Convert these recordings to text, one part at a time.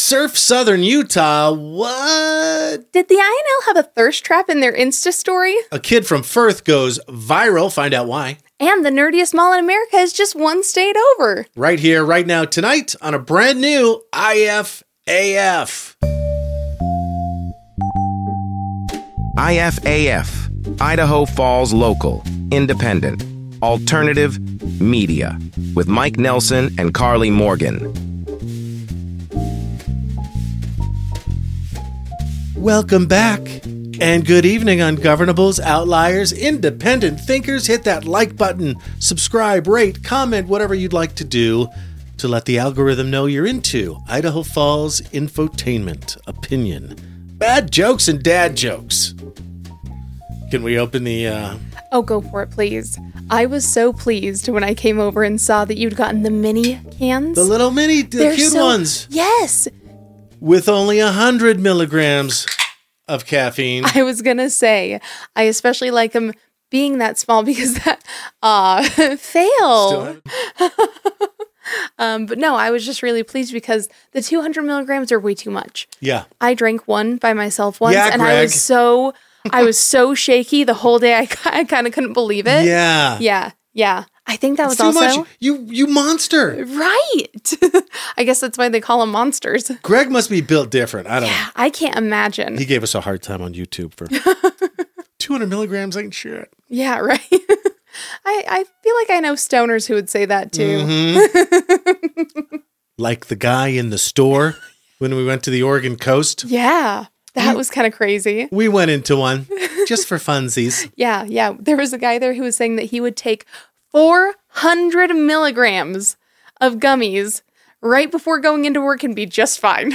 Surf Southern Utah. What? Did the INL have a thirst trap in their Insta story? A kid from Firth goes viral. Find out why. And the nerdiest mall in America is just one state over. Right here, right now, tonight on a brand new IFAF. IFAF, Idaho Falls Local, Independent, Alternative Media, with Mike Nelson and Carly Morgan. Welcome back, and good evening, ungovernables, outliers, independent thinkers. Hit that like button, subscribe, rate, comment, whatever you'd like to do to let the algorithm know you're into Idaho Falls infotainment, opinion, bad jokes, and dad jokes. Can we open the... Oh, go for it, please. I was so pleased when I came over and saw that you'd gotten the mini cans. The little mini, the cute ones. Yes. With only 100 milligrams of caffeine. I was going to say, I especially like them being that small because that, fail. But no, I was just really pleased because the 200 milligrams are way too much. Yeah. I drank one by myself once and Greg. I was so shaky the whole day. I kind of couldn't believe it. Yeah. Yeah. I think that was too also... much. You monster. Right. I guess that's why they call them monsters. Greg must be built different. I don't know. I can't imagine. He gave us a hard time on YouTube for 200 milligrams ain't shit. Yeah, right. I feel like I know stoners who would say that too. Mm-hmm. Like the guy in the store when we went to the Oregon coast. Yeah. That was kind of crazy. We went into one just for funsies. Yeah. There was a guy there who was saying that he would take 400 milligrams of gummies right before going into work and be just fine.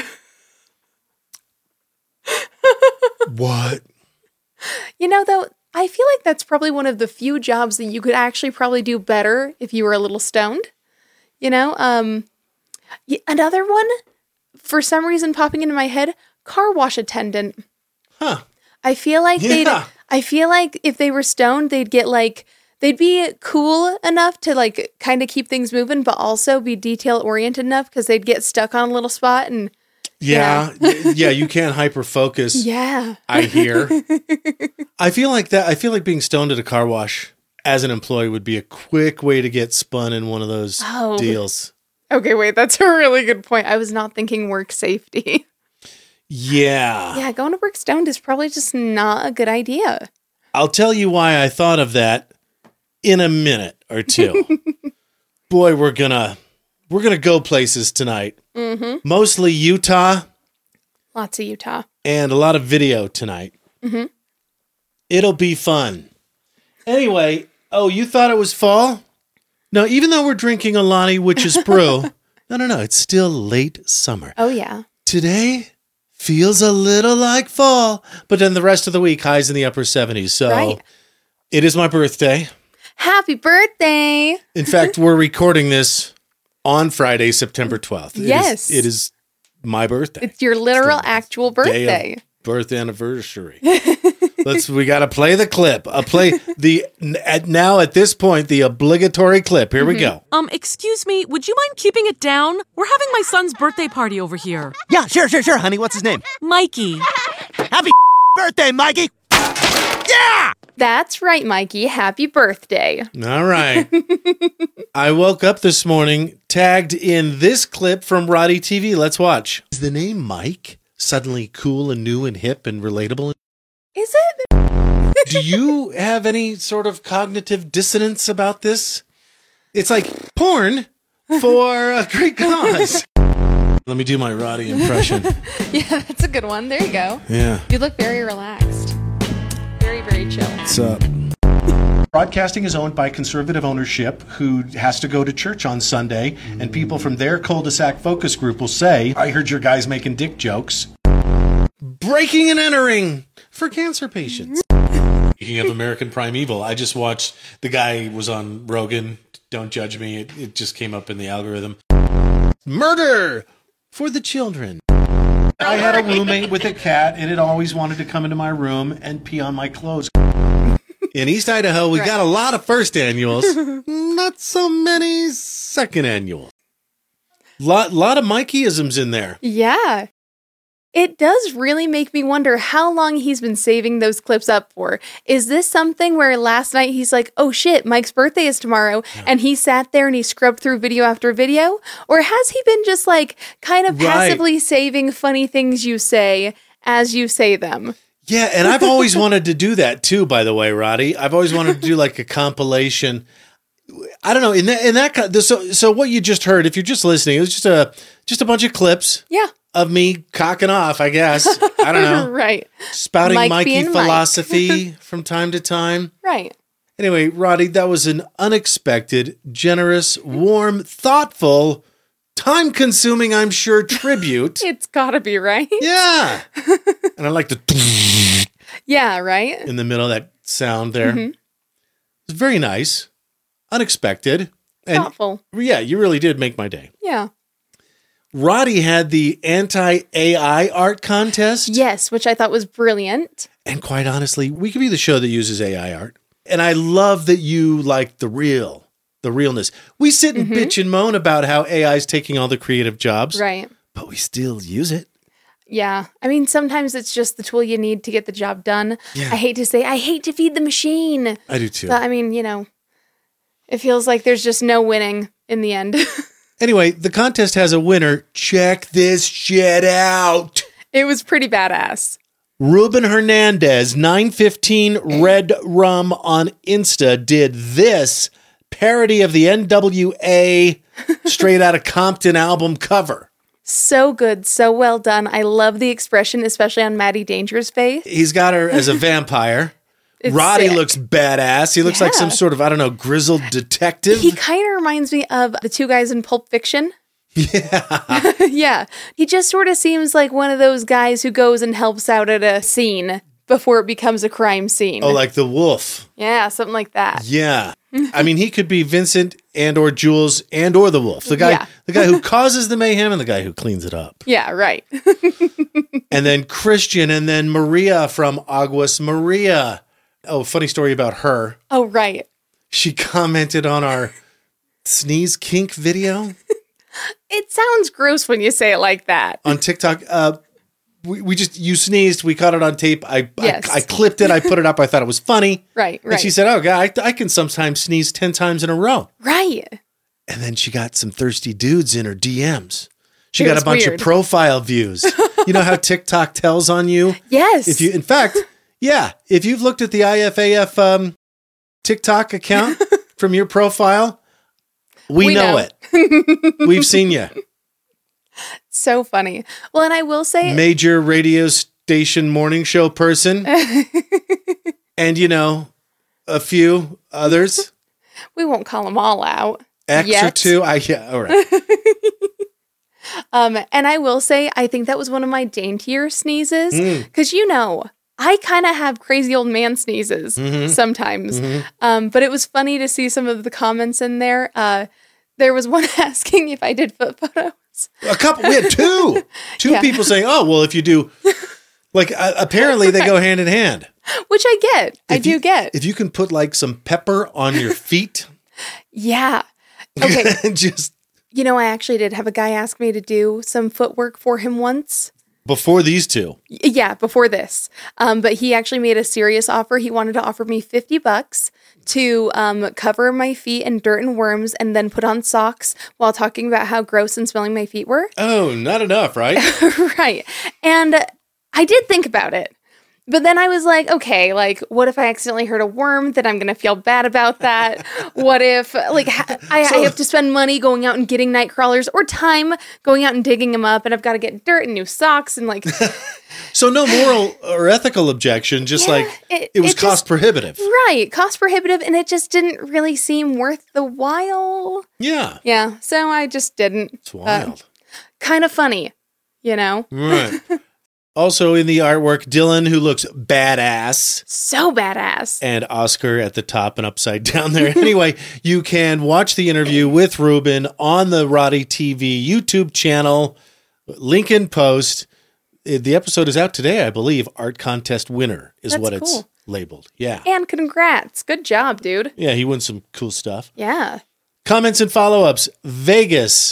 What? You know, though, I feel like that's probably one of the few jobs that you could actually probably do better if you were a little stoned. You know, another one, for some reason popping into my head, car wash attendant. Huh. I feel like if they were stoned, they'd be cool enough to like kind of keep things moving, but also be detail oriented enough because they'd get stuck on a little spot and yeah, you can't hyper focus. Yeah. I hear. I feel like being stoned at a car wash as an employee would be a quick way to get spun in one of those deals. Okay, wait, that's a really good point. I was not thinking work safety. Yeah. Yeah, going to work stoned is probably just not a good idea. I'll tell you why I thought of that in a minute or two. Boy, we're gonna go places tonight. Mm-hmm. Mostly Utah. Lots of Utah. And a lot of video tonight. Mm-hmm. It'll be fun. Anyway, you thought it was fall? No, even though we're drinking a Lonnie Witch's Brew, no, it's still late summer. Oh, yeah. Today feels a little like fall, but then the rest of the week, highs in the upper 70s. So It is my birthday. Happy birthday. In fact, we're recording this on Friday, September 12th. Yes. It is my birthday. It's your literal actual birthday. Birth anniversary. We got to play the clip. Now at this point, the obligatory clip. Here we go. Excuse me, would you mind keeping it down? We're having my son's birthday party over here. Yeah, sure, honey. What's his name? Mikey. Happy birthday, Mikey! Yeah! That's right, Mikey. Happy birthday. All right. I woke up this morning tagged in this clip from Roddy TV. Let's watch. Is the name Mike suddenly cool and new and hip and relatable? Is it? Do you have any sort of cognitive dissonance about this? It's like porn for a great cause. Let me do my Roddy impression. Yeah, that's a good one. There you go. Yeah. You look very relaxed. Very, very chill. What's up? Broadcasting is owned by conservative ownership who has to go to church on Sunday, and people from their cul-de-sac focus group will say, I heard your guys making dick jokes. Breaking and entering for cancer patients. Speaking of American Primeval, I just watched, the guy was on Rogan, don't judge me, it just came up in the algorithm. Murder for the children. I had a roommate with a cat, and it always wanted to come into my room and pee on my clothes. In East Idaho, we got a lot of first annuals, not so many second annuals. Lot of Mikey-isms in there. Yeah. It does really make me wonder how long he's been saving those clips up for. Is this something where last night he's like, oh shit, Mike's birthday is tomorrow, and he sat there and he scrubbed through video after video? Or has he been just like kind of passively saving funny things you say as you say them? Yeah, and I've always wanted to do that too, by the way, Roddy. I've always wanted to do like a compilation. I don't know, in that so what you just heard, if you're just listening, it was just a bunch of clips. Yeah. Of me cocking off, I guess. I don't know. Right. Spouting Mike Mikey being Mike. philosophy from time to time. Right. Anyway, Roddy, that was an unexpected, generous, warm, thoughtful, time-consuming, I'm sure, tribute. It's gotta be, right? Yeah. And I like the Yeah, right? in the middle of that sound there. Mm-hmm. It's very nice, unexpected. And Thoughtful. yeah, you really did make my day. Yeah. Roddy had the anti-AI art contest. Yes, which I thought was brilliant. And quite honestly, we could be the show that uses AI art. And I love that you like the realness. We sit and bitch and moan about how AI is taking all the creative jobs. Right. But we still use it. Yeah. I mean, sometimes it's just the tool you need to get the job done. Yeah. I hate to feed the machine. I do too. But I mean, it feels like there's just no winning in the end. Anyway, the contest has a winner. Check this shit out. It was pretty badass. Ruben Hernandez, 915 Red Rum on Insta, did this parody of the NWA Straight Outta Compton album cover. So good. So well done. I love the expression, especially on Maddie Danger's face. He's got her as a vampire. It's Roddy sick. looks badass. He looks like some sort of, I don't know, grizzled detective. He kind of reminds me of the two guys in Pulp Fiction. Yeah. Yeah. He just sort of seems like one of those guys who goes and helps out at a scene before it becomes a crime scene. Oh, like the wolf. Yeah, something like that. Yeah. I mean, he could be Vincent and or Jules and or the wolf. The guy who causes the mayhem and the guy who cleans it up. Yeah, right. And then Christian and then Maria from Aguas Maria. Oh, funny story about her. Oh, right. She commented on our sneeze kink video It sounds gross when you say it like that. on TikTok. You sneezed. We caught it on tape. I clipped it. I put it up. I thought it was funny. Right. And she said, oh, God, I can sometimes sneeze 10 times in a row. Right. And then she got some thirsty dudes in her DMs. She It got was a bunch weird. of profile views. You know how TikTok tells on you? Yes. If you've looked at the IFAF TikTok account from your profile, we know it. We've seen you. So funny. Well, and I will say, Major radio station morning show person. And, a few others. we won't call them all out. X yet. or two. All right. And I will say, I think that was one of my daintier sneezes. Because, I kind of have crazy old man sneezes sometimes. But it was funny to see some of the comments in there. There was one asking if I did foot photos. We had two people saying, oh, well, if you do, apparently they go hand in hand. Which I get. I do get. If you can put some pepper on your feet. Yeah. Okay. Just I actually did have a guy ask me to do some footwork for him once. before these two. Yeah, before this. But he actually made a serious offer. He wanted to offer me $50 to cover my feet in dirt and worms and then put on socks while talking about how gross and smelling my feet were. Oh, not enough, right? Right. And I did think about it. But then I was like, okay, what if I accidentally hurt a worm? Then I'm going to feel bad about that. What if, I have to spend money going out and getting night crawlers or time going out and digging them up, and I've got to get dirt and new socks and So no moral or ethical objection, just it was cost prohibitive. Right, cost prohibitive, and it just didn't really seem worth the while. Yeah. Yeah, so I just didn't. It's wild. Kind of funny, Right. Also in the artwork, Dylan, who looks badass. So badass. And Oscar at the top and upside down there. Anyway, you can watch the interview with Ruben on the Roddy TV YouTube channel. Link in post. The episode is out today, I believe. Art contest winner is That's what it's cool. labeled. Yeah. And congrats. Good job, dude. Yeah, he won some cool stuff. Yeah. Comments and follow-ups. Vegas.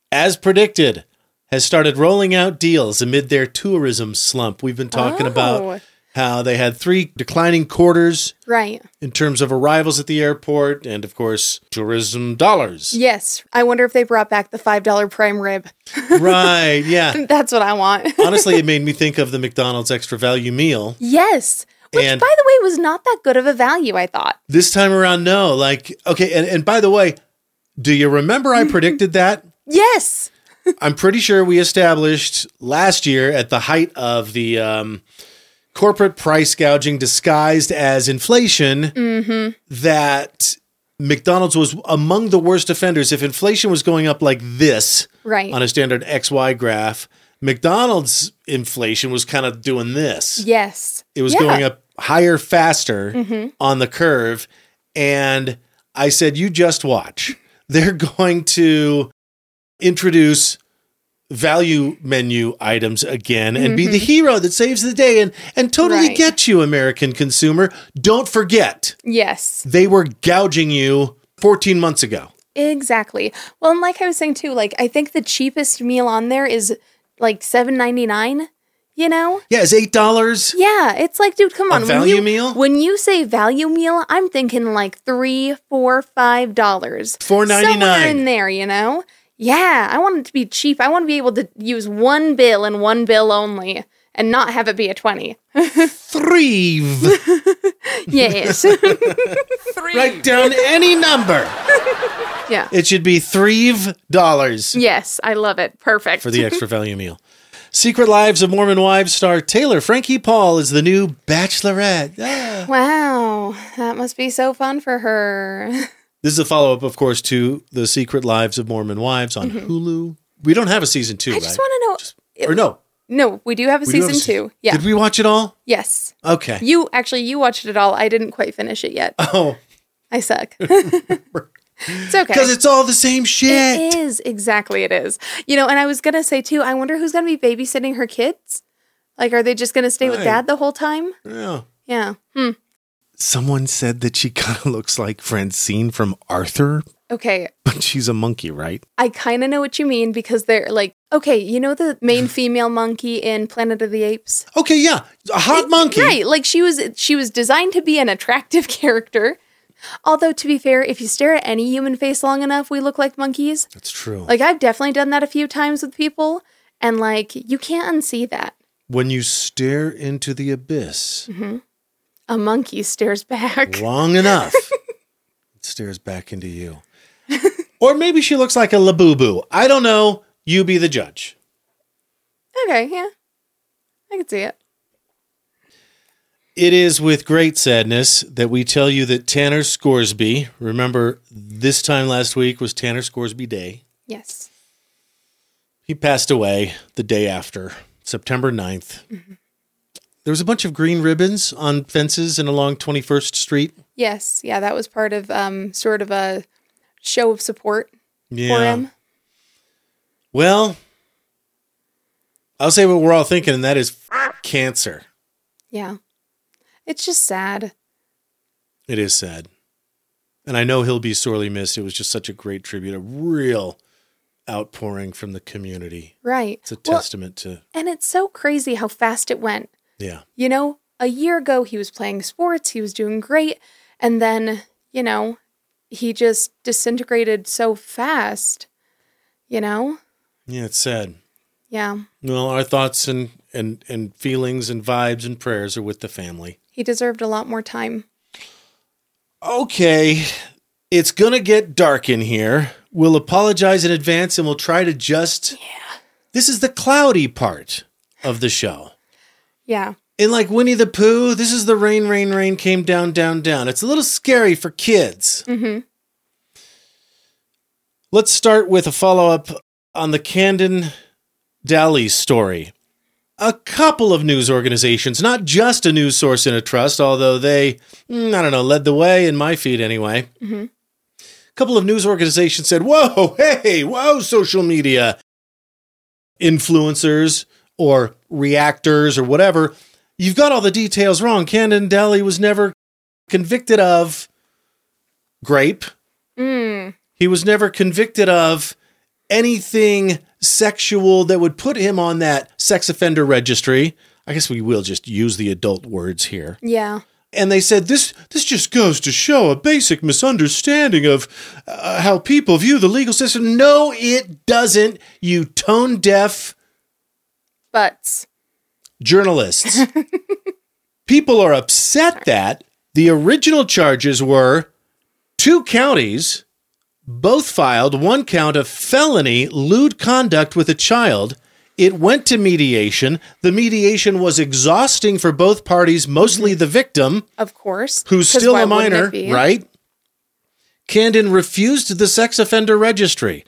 as predicted, has started rolling out deals amid their tourism slump. We've been talking about how they had 3 declining quarters Right. in terms of arrivals at the airport and, of course, tourism dollars. Yes. I wonder if they brought back the $5 prime rib. Right, yeah. That's what I want. Honestly, it made me think of the McDonald's extra value meal. Yes. Which, And- by the way, was not that good of a value, I thought. This time around, no. Like, okay, and by the way, do you remember I predicted that? Yes. I'm pretty sure we established last year at the height of the corporate price gouging disguised as inflation that McDonald's was among the worst offenders. If inflation was going up like this Right. on a standard XY graph, McDonald's inflation was kind of doing this. Yes. It was going up higher, faster on the curve. And I said, you just watch. They're going to introduce value menu items again and be the hero that saves the day and totally Right. get you, American consumer. Don't forget, Yes. they were gouging you 14 months ago. Exactly. Well, and like I was saying too, like I think the cheapest meal on there is like $7.99. You know? Yeah, it's $8. Yeah, it's like, dude, come on. value meal? When you say value meal, I'm thinking like $3, $4, $5. $4.99. Somewhere in there, you know? Yeah, I want it to be cheap. I want to be able to use one bill and one bill only and not have it be a 20. Thrive. Yes. Write down any number. Yeah. It should be $3 Yes, I love it. Perfect. for the extra value meal. Secret Lives of Mormon Wives star Taylor Frankie Paul is the new Bachelorette. Ah. Wow, that must be so fun for her. This is a follow-up, of course, to The Secret Lives of Mormon Wives on Hulu. We don't have a season 2, I right? just want to know. Or no. No, we do have a We do have season 2. Yeah. Did we watch it all? Yes. Okay. You watched it all. I didn't quite finish it yet. Oh, I suck. It's okay. because it's all the same shit. It is. Exactly, it is. You know, and I was going to say, too, I wonder who's going to be babysitting her kids? Like, are they just going to stay with Right. dad the whole time? Yeah. Yeah. Someone said that she kind of looks like Francine from Arthur, Okay. but she's a monkey, right? I kind of know what you mean because they're like, okay, you know the main female monkey in Planet of the Apes? Okay, yeah. A hot monkey. Right. Like, she was designed to be an attractive character. Although, to be fair, if you stare at any human face long enough, we look like monkeys. That's true. Like, I've definitely done that a few times with people, and, like, you can't unsee that. When you stare into the abyss A monkey stares back. long enough, it stares back into you. Or maybe she looks like a Labubu. I don't know. You be the judge. Okay, yeah. I can see it. It is with great sadness that we tell you that Tanner Scoresby, remember this time last week was Tanner Scoresby Day. Yes. He passed away the day after, September 9th. There was a bunch of green ribbons on fences and along 21st Street. Yes. Yeah, that was part of sort of a show of support for him. Well, I'll say what we're all thinking, and that is cancer. Yeah. It's just sad. It is sad. And I know he'll be sorely missed. It was just such a great tribute, a real outpouring from the community. Right. It's a testament to, And it's so crazy how fast it went. yeah. You know, a year ago he was playing sports, he was doing great, and then, you know, he just disintegrated so fast, you know? Yeah, it's sad. Yeah. Well, our thoughts and feelings and vibes and prayers are with the family. He deserved a lot more time. Okay, it's going to get dark in here. We'll apologize in advance and we'll try to just... Yeah. This is the cloudy part of the show. Yeah. In like Winnie the Pooh, this is the rain, rain, rain came down, down, down. It's a little scary for kids. Mm-hmm. Let's start with a follow-up on the Candon Daly story. A couple of news organizations, not just a news source in a trust, although they, led the way in my feed anyway. Mm-hmm. A couple of news organizations said, whoa, social media influencers or reactors or whatever. You've got all the details wrong. Candon Daly was never convicted of grape. He was never convicted of anything sexual that would put him on that sex offender registry. I guess we will just use the adult words here. Yeah. And they said, this just goes to show a basic misunderstanding of how people view the legal system. No, it doesn't, you tone-deaf Butts. journalists. People are upset that the original charges were 2 counties, both filed 1 count of felony lewd conduct with a child. It went to mediation. The mediation was exhausting for both parties, mostly the victim, Of course. who's 'Cause still why a wouldn't minor, it be? right? Candon refused the sex offender registry.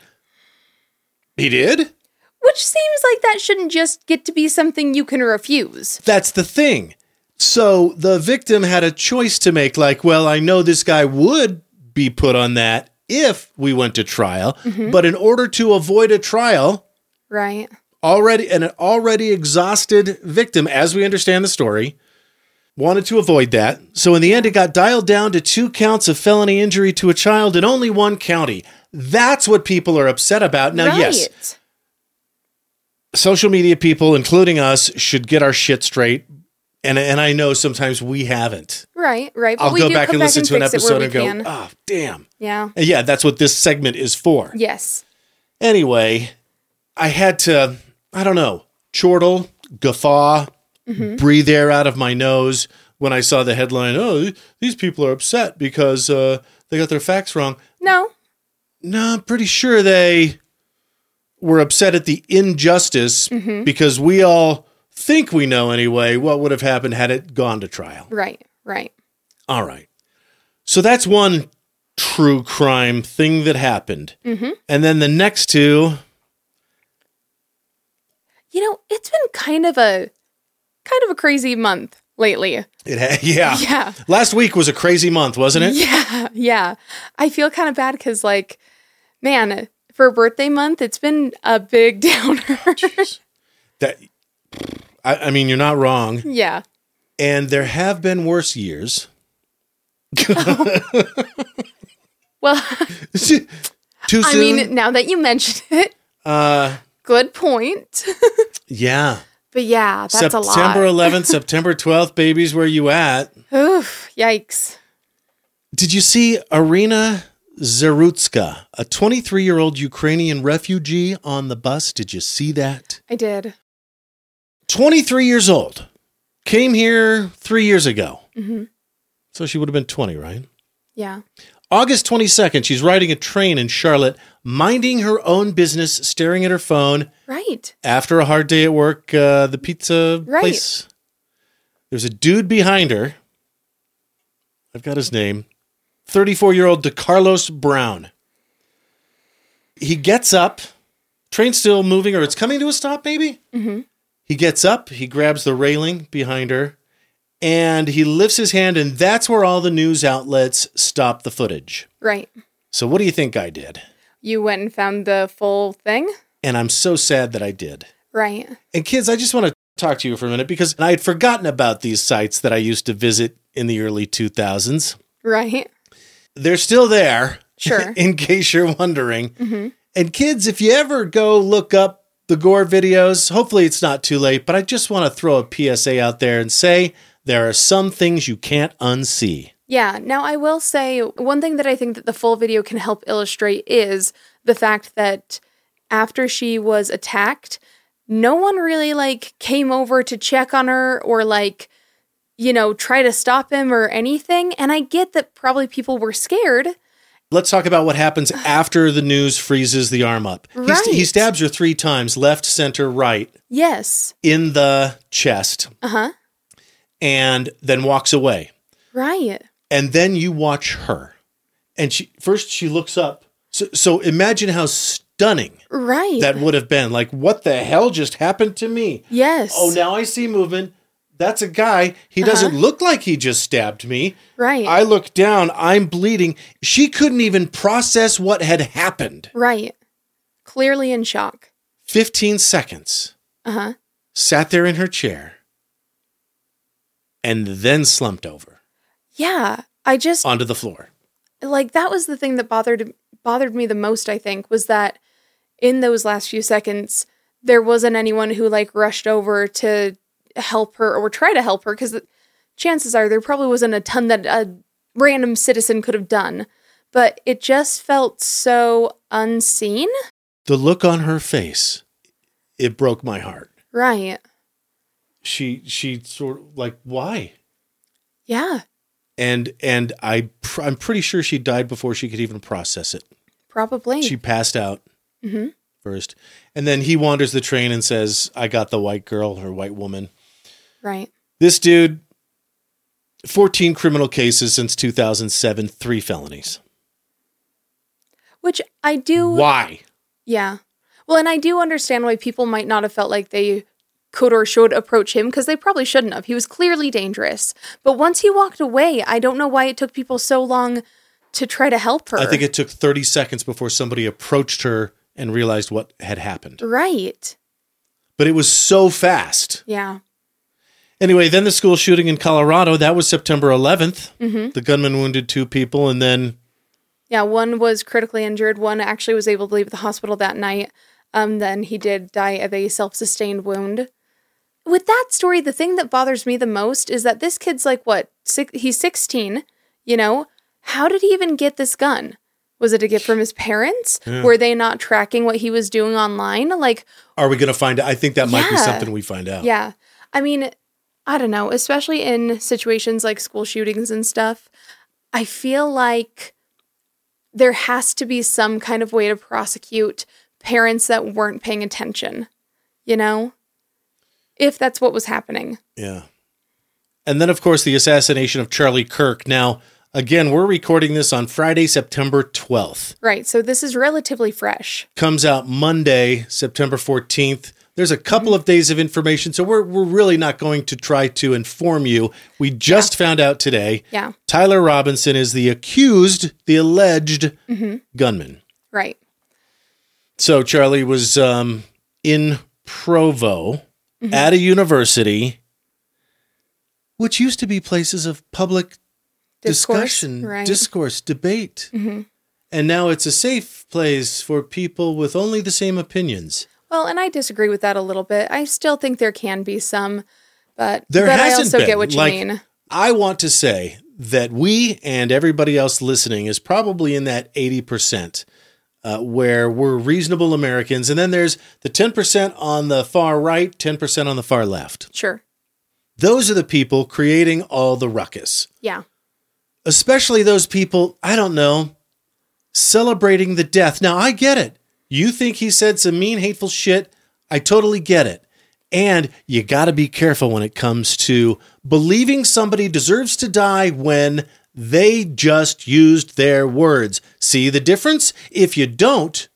He did? Which seems like that shouldn't just get to be something you can refuse. That's the thing. So the victim had a choice to make, like, well, I know this guy would be put on that if we went to trial, but in order to avoid a trial, Right. an already exhausted victim, as we understand the story, wanted to avoid that. So in the end, it got dialed down to 2 counts of felony injury to a child in only 1 county. That's what people are upset about. Now, yes, social media people, including us, should get our shit straight. And I know sometimes we haven't. Right. But I'll we go do back come and listen to an fix it where episode we and go, can. oh, damn. Yeah. And yeah, that's what this segment is for. Yes. Anyway, I had to, I don't know, chortle, guffaw, breathe air out of my nose when I saw the headline, oh, these people are upset because they got their facts wrong. No. No, I'm pretty sure they were upset at the injustice because we all think we know anyway what would have happened had it gone to trial. Right. All right. So that's one true crime thing that happened. And then the next 2... You know, it's been kind of a crazy month lately. Yeah. Last week was a crazy month, wasn't it? Yeah. I feel kind of bad because, like, man, for a birthday month, it's been a big downer. I mean, you're not wrong. Yeah. And there have been worse years. Well, Too soon? I mean, now that you mention it, good point. Yeah. But yeah, that's a lot. September 11th, September 12th, babies, where you at? Oof, yikes. Did you see Irina Zarutska, a 23-year-old Ukrainian refugee on the bus? Did you see that? I did. 23 years old. Came here 3 years ago. So she would have been 20, right? Yeah. August 22nd, she's riding a train in Charlotte, minding her own business, staring at her phone. Right. After a hard day at work, the pizza place. There's a dude behind her. I've got his name. 34-year-old DeCarlos Brown. He gets up. Train's still moving, or it's coming to a stop, maybe? He gets up. He grabs the railing behind her. And he lifts his hand, and that's where all the news outlets stop the footage. Right. So what do you think I did? You went and found the full thing? And I'm so sad that I did. Right. And kids, I just want to talk to you for a minute because I had forgotten about these sites that I used to visit in the early 2000s. Right. They're still there. Sure. In case you're wondering. And kids, if you ever go look up the gore videos, hopefully it's not too late, but I just want to throw a PSA out there and say, there are some things you can't unsee. Yeah. Now, I will say one thing that I think that the full video can help illustrate is the fact that after she was attacked, no one really came over to check on her or try to stop him or anything. And I get that probably people were scared. Let's talk about what happens after the news freezes the arm up. Right. He stabs her 3 times, left, center, right. Yes. In the chest. And then walks away. Right. And then you watch her. And she looks up. So imagine how stunning that would have been. Like, what the hell just happened to me? Yes. Oh, now I see movement. That's a guy. He doesn't look like he just stabbed me. Right. I look down. I'm bleeding. She couldn't even process what had happened. Right. Clearly in shock. 15 seconds. Sat there in her chair. And then slumped over. Yeah. Onto the floor. That was the thing that bothered me the most, I think, was that in those last few seconds, there wasn't anyone who like rushed over to help her or try to help her, because chances are there probably wasn't a ton that a random citizen could have done. But it just felt so unseen. The look on her face, it broke my heart. Right. She sort of like, why? Yeah. And I'm pretty sure she died before she could even process it. Probably. She passed out first. And then he wanders the train and says, I got the white girl or white woman. Right. This dude, 14 criminal cases since 2007, 3 felonies. Which I do. Why? Yeah. Well, and I do understand why people might not have felt like they could or should approach him, because they probably shouldn't have. He was clearly dangerous. But once he walked away, I don't know why it took people so long to try to help her. I think it took 30 seconds before somebody approached her and realized what had happened. Right. But it was so fast. Yeah. Anyway, then the school shooting in Colorado, that was September 11th. The gunman wounded 2 people, and then... Yeah, one was critically injured. One actually was able to leave the hospital that night. Then he did die of a self-sustained wound. With that story, the thing that bothers me the most is that this kid's like, what, he's 16, you know? How did he even get this gun? Was it a gift from his parents? Yeah. Were they not tracking what he was doing online? Like, are we going to find out? I think that might be something we find out. Yeah. I mean, I don't know, especially in situations like school shootings and stuff, I feel like there has to be some kind of way to prosecute parents that weren't paying attention, you know? If that's what was happening. Yeah. And then, of course, the assassination of Charlie Kirk. Now, again, we're recording this on Friday, September 12th. Right, so this is relatively fresh. Comes out Monday, September 14th. There's a couple of days of information, so we're really not going to try to inform you. We just found out today. Yeah. Tyler Robinson is the accused, the alleged gunman. Right. So Charlie was in Provo at a university, which used to be places of public discussion, discourse, debate. And now it's a safe place for people with only the same opinions. Well, and I disagree with that a little bit. I still think there can be some, but I also get what you mean. I want to say that we and everybody else listening is probably in that 80%. Where we're reasonable Americans. And then there's the 10% on the far right, 10% on the far left. Sure. Those are the people creating all the ruckus. Yeah. Especially those people, I don't know, celebrating the death. Now, I get it. You think he said some mean, hateful shit. I totally get it. And you got to be careful when it comes to believing somebody deserves to die when they just used their words. See the difference? If you don't,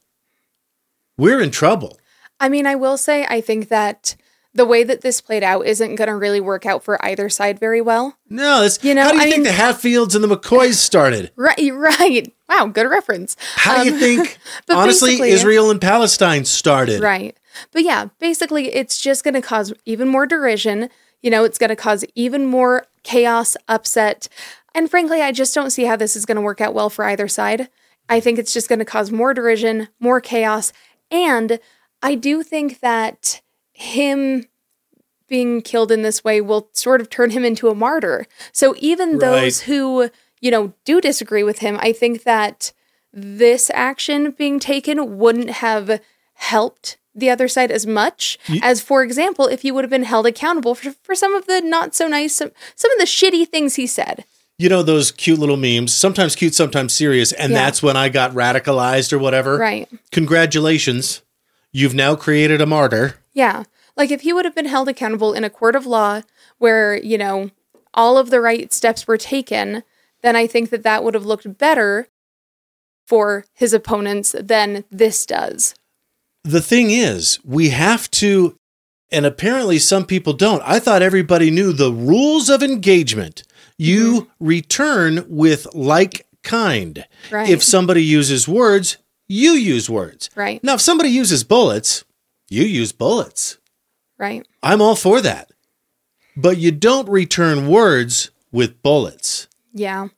we're in trouble. I mean, I will say, I think that the way that this played out isn't going to really work out for either side very well. No, how do you think the Hatfields and the McCoys started? Right. Wow, good reference. How do you think, honestly, Israel and Palestine started? Right. But yeah, basically, it's just going to cause even more derision. You know, it's going to cause even more chaos, upset. And frankly, I just don't see how this is going to work out well for either side. I think it's just going to cause more derision, more chaos. And I do think that him being killed in this way will sort of turn him into a martyr. So even those who, you know, do disagree with him, I think that this action being taken wouldn't have helped the other side as much as, for example, if he would have been held accountable for some of the not so nice, some of the shitty things he said. You know, those cute little memes, sometimes cute, sometimes serious. And that's when I got radicalized or whatever. Right. Congratulations. You've now created a martyr. Yeah. Like if he would have been held accountable in a court of law where, you know, all of the right steps were taken, then I think that would have looked better for his opponents than this does. The thing is, we have to, and apparently some people don't. I thought everybody knew the rules of engagement. You return with like kind. Right. If somebody uses words, you use words. Right. Now, if somebody uses bullets, you use bullets. Right. I'm all for that. But you don't return words with bullets. Yeah.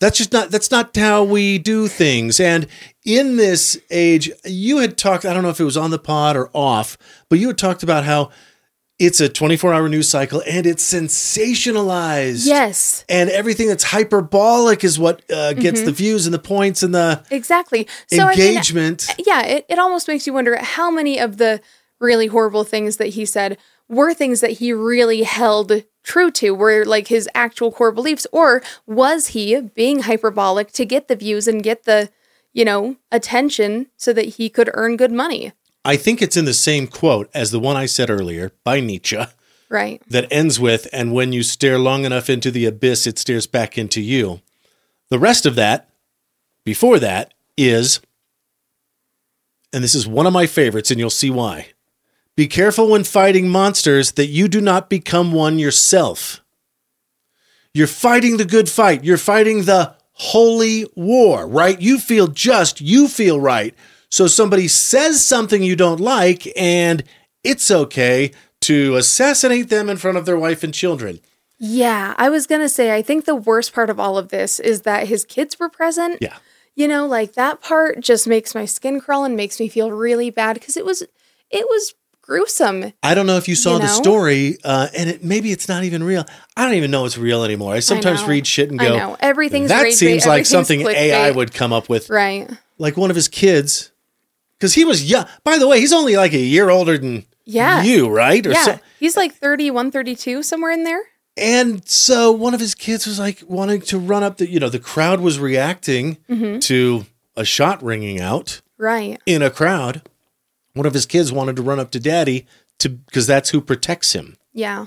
That's not how we do things. And in this age, you had talked, I don't know if it was on the pod or off, but you had talked about how it's a 24-hour news cycle and it's sensationalized. Yes. And everything that's hyperbolic is what gets the views and the points and the exactly. So engagement. It almost makes you wonder how many of the really horrible things that he said were things that he really held true to, were like his actual core beliefs, or was he being hyperbolic to get the views and get the, attention so that he could earn good money? I think it's in the same quote as the one I said earlier by Nietzsche. Right. That ends with, and when you stare long enough into the abyss, it stares back into you. The rest of that, before that, is, and this is one of my favorites, and you'll see why. Be careful when fighting monsters that you do not become one yourself. You're fighting the good fight. You're fighting the holy war, right? You feel just, you feel right. So somebody says something you don't like, and it's okay to assassinate them in front of their wife and children. Yeah, I was going to say, I think the worst part of all of this is that his kids were present. Yeah. That part just makes my skin crawl and makes me feel really bad because it was gruesome. I don't know if you saw the story, and maybe it's not even real. I don't even know it's real anymore. I sometimes read shit and go, I know. Everything's that rage seems bait, like something clickbait. AI would come up with. Right. Like one of his kids, because he was young. By the way, he's only like a year older than you, right? He's like 31, 32, somewhere in there. And so one of his kids was like wanting to run up the crowd was reacting to a shot ringing out in a crowd. One of his kids wanted to run up to daddy because that's who protects him. Yeah.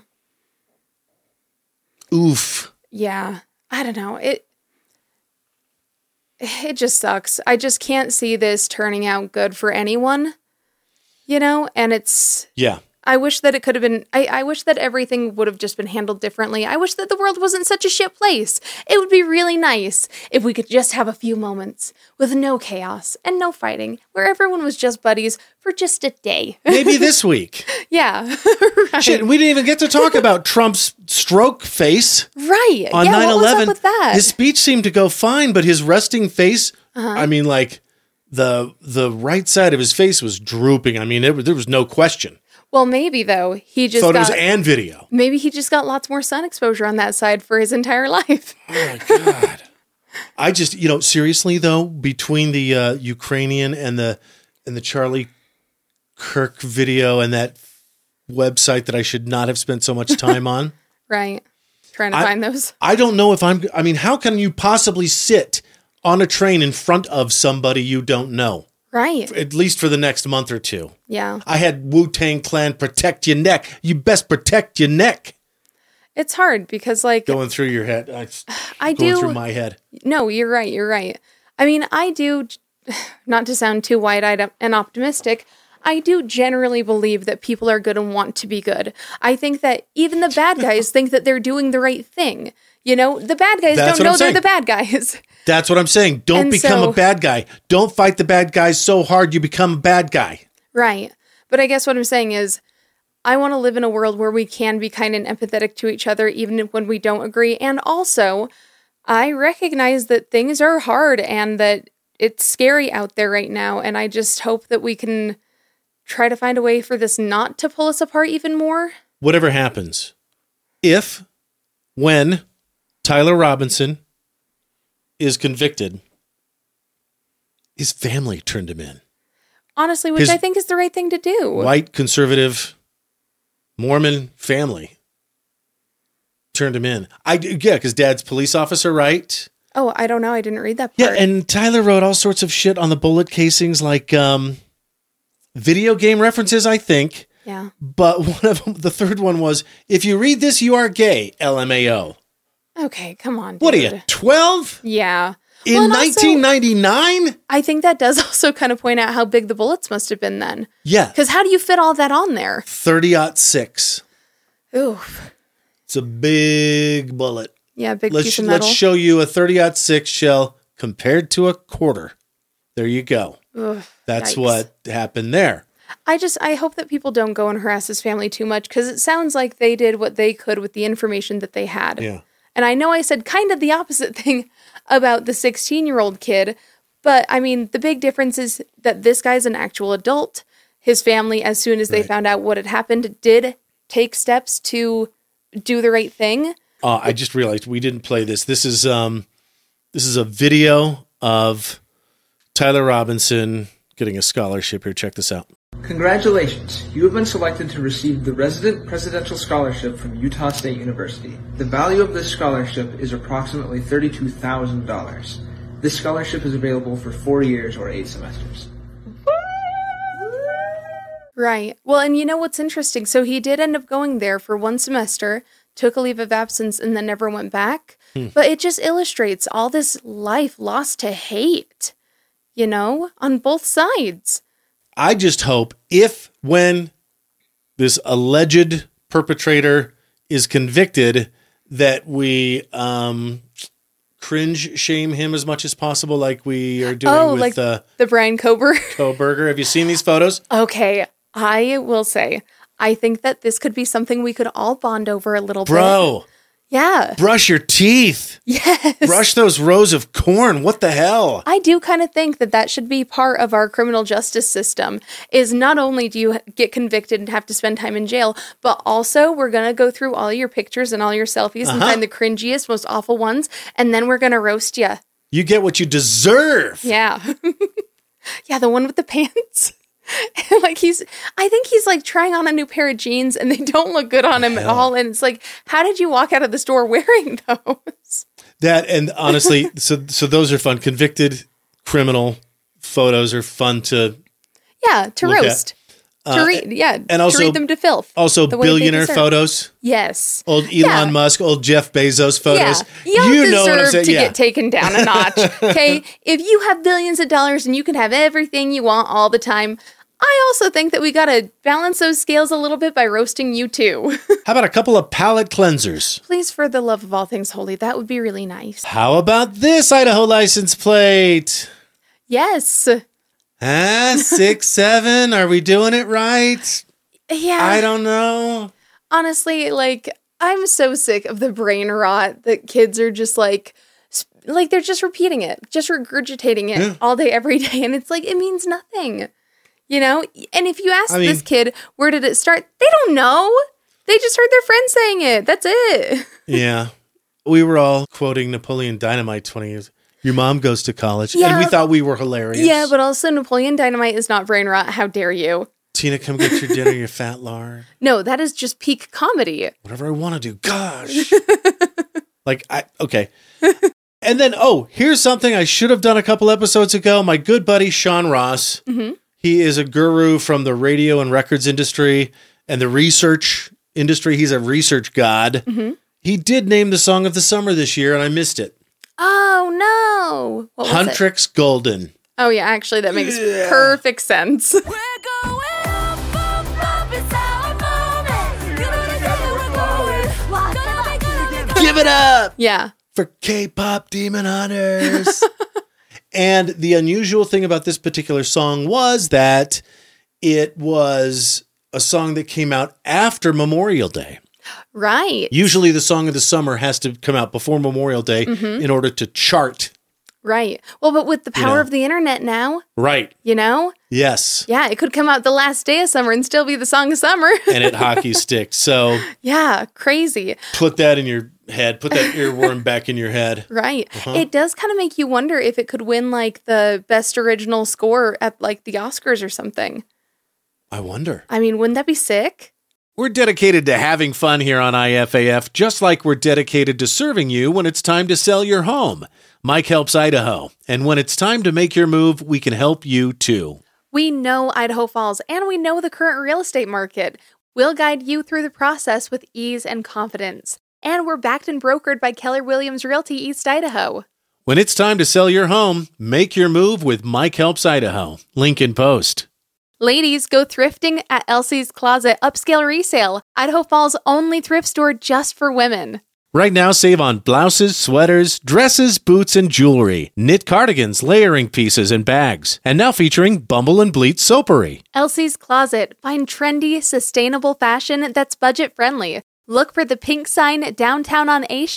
Oof. Yeah. I don't know. It just sucks. I just can't see this turning out good for anyone, and it's... Yeah. I wish that it could have been, I wish that everything would have just been handled differently. I wish that the world wasn't such a shit place. It would be really nice if we could just have a few moments with no chaos and no fighting, where everyone was just buddies for just a day. Maybe this week. Yeah. Right. Shit, we didn't even get to talk about Trump's stroke face. Right. On 9/11. What was up with that? His speech seemed to go fine, but his resting face, I mean, like the right side of his face was drooping. I mean, there was no question. Well, maybe, though, he just photos and video. Maybe he just got lots more sun exposure on that side for his entire life. Oh, my God. I just, seriously, though, between the Ukrainian and the Charlie Kirk video and that website that I should not have spent so much time on. Right. Trying to find those. I don't know if how can you possibly sit on a train in front of somebody you don't know? Right. At least for the next month or two. Yeah. I had Wu-Tang Clan protect your neck. You best protect your neck. It's hard because going through your head. Going through my head. No, you're right. I mean, I do, not to sound too wide-eyed and optimistic, I do generally believe that people are good and want to be good. I think that even the bad guys think that they're doing the right thing. The bad guys don't know they're the bad guys. That's what I'm saying. Don't become a bad guy. Don't fight the bad guys so hard you become a bad guy. Right. But I guess what I'm saying is I want to live in a world where we can be kind and empathetic to each other even when we don't agree. And also, I recognize that things are hard and that it's scary out there right now. And I just hope that we can try to find a way for this not to pull us apart even more. Whatever happens, when Tyler Robinson is convicted, his family turned him in. Honestly, which I think is the right thing to do. White, conservative, Mormon family turned him in. Because dad's police officer, right? Oh, I don't know. I didn't read that part. Yeah, and Tyler wrote all sorts of shit on the bullet casings, like video game references, I think. Yeah. But one of them, the third one was, if you read this, you are gay, LMAO. Okay, come on, dude. What are you, 12? Yeah. In 1999? I think that does also kind of point out how big the bullets must have been then. Yeah. Because how do you fit all that on there? 30-06. Oof. It's a big bullet. Yeah, big piece of metal. Let's show you a 30-06 shell compared to a quarter. There you go. Ugh, That's yikes. what happened there. I hope that people don't go and harass his family too much because it sounds like they did what they could with the information that they had. Yeah. And I know I said kind of the opposite thing about the 16-year-old kid, but I mean, the big difference is that this guy's an actual adult. His family, as soon as they found out what had happened, did take steps to do the right thing. I just realized we didn't play this. This is a video of Tyler Robinson getting a scholarship here. Check this out. Congratulations, you have been selected to receive the Resident Presidential Scholarship from Utah State University. The value of this scholarship is approximately $32,000. This scholarship is available for 4 years or 8 semesters. Right. Well, and you know what's interesting? So he did end up going there for 1 semester, took a leave of absence, and then never went back. But it just illustrates all this life lost to hate, you know, on both sides. I just hope when this alleged perpetrator is convicted, that we cringe shame him as much as possible, like we are doing with like the Brian Kohberger. Have you seen these photos? Okay, I will say, I think that this could be something we could all bond over a little bit. Bro. Yeah. Brush your teeth. Yes. Brush those rows of corn. What the hell? I do kind of think that should be part of our criminal justice system, is not only do you get convicted and have to spend time in jail, but also we're going to go through all your pictures and all your selfies and find the cringiest, most awful ones, and then we're going to roast you. You get what you deserve. Yeah. Yeah, the one with the pants. Like I think he's like trying on a new pair of jeans and they don't look good on him at all. And it's like, how did you walk out of the store wearing those? That, and honestly, so those are fun. Convicted criminal photos are fun to roast. To read, and also, to read them to filth. Also, billionaire photos. Yes. Old Elon Musk, old Jeff Bezos photos. Yeah. You know what I'm saying? To get taken down a notch. Okay, if you have billions of dollars and you can have everything you want all the time, I also think that we got to balance those scales a little bit by roasting you too. How about a couple of palate cleansers? Please, for the love of all things holy, that would be really nice. How about this Idaho license plate? Yes. 6, 7. Are we doing it right? Yeah. I don't know. Honestly, like, I'm so sick of the brain rot that kids are just like they're just repeating it, just regurgitating it all day, every day. And it's like, it means nothing, you know? And if you ask this kid, where did it start? They don't know. They just heard their friends saying it. That's it. Yeah. We were all quoting Napoleon Dynamite 20 years. Your mom goes to college. Yeah. And we thought we were hilarious. Yeah, but also Napoleon Dynamite is not brain rot. How dare you? Tina, come get your dinner, you fat lard. No, that is just peak comedy. Whatever I want to do. Gosh. Okay. And then, here's something I should have done a couple episodes ago. My good buddy, Sean Ross. Mm-hmm. He is a guru from the radio and records industry and the research industry. He's a research god. Mm-hmm. He did name the song of the summer this year, and I missed it. Oh, no. What was Huntrix Golden. Oh, yeah. Actually, that makes perfect sense. We're going up, it's our moment. Give it up! Yeah. For K-pop Demon Hunters. And the unusual thing about this particular song was that it was a song that came out after Memorial Day. Right. Usually the song of the summer has to come out before Memorial Day in order to chart. Right. Well, but with the power of the internet now. Right. You know? Yes. Yeah, it could come out the last day of summer and still be the song of summer. And it hockey sticked. So. Yeah, crazy. Put that in your head. Put that earworm back in your head. Right. It does kind of make you wonder if it could win like the best original score at like the Oscars or something. I wonder. I mean, wouldn't that be sick? We're dedicated to having fun here on IFAF, just like we're dedicated to serving you when it's time to sell your home. Mike helps Idaho. And when it's time to make your move, we can help you too. We know Idaho Falls and we know the current real estate market. We'll guide you through the process with ease and confidence. And we're backed and brokered by Keller Williams Realty East Idaho. When it's time to sell your home, make your move with Mike Helps Idaho. Link in post. Ladies, go thrifting at Elsie's Closet Upscale Resale, Idaho Falls' only thrift store just for women. Right now, save on blouses, sweaters, dresses, boots, and jewelry, knit cardigans, layering pieces, and bags. And now featuring Bumble and Bleat soapery. Elsie's Closet. Find trendy, sustainable fashion that's budget-friendly. Look for the pink sign downtown on A Street.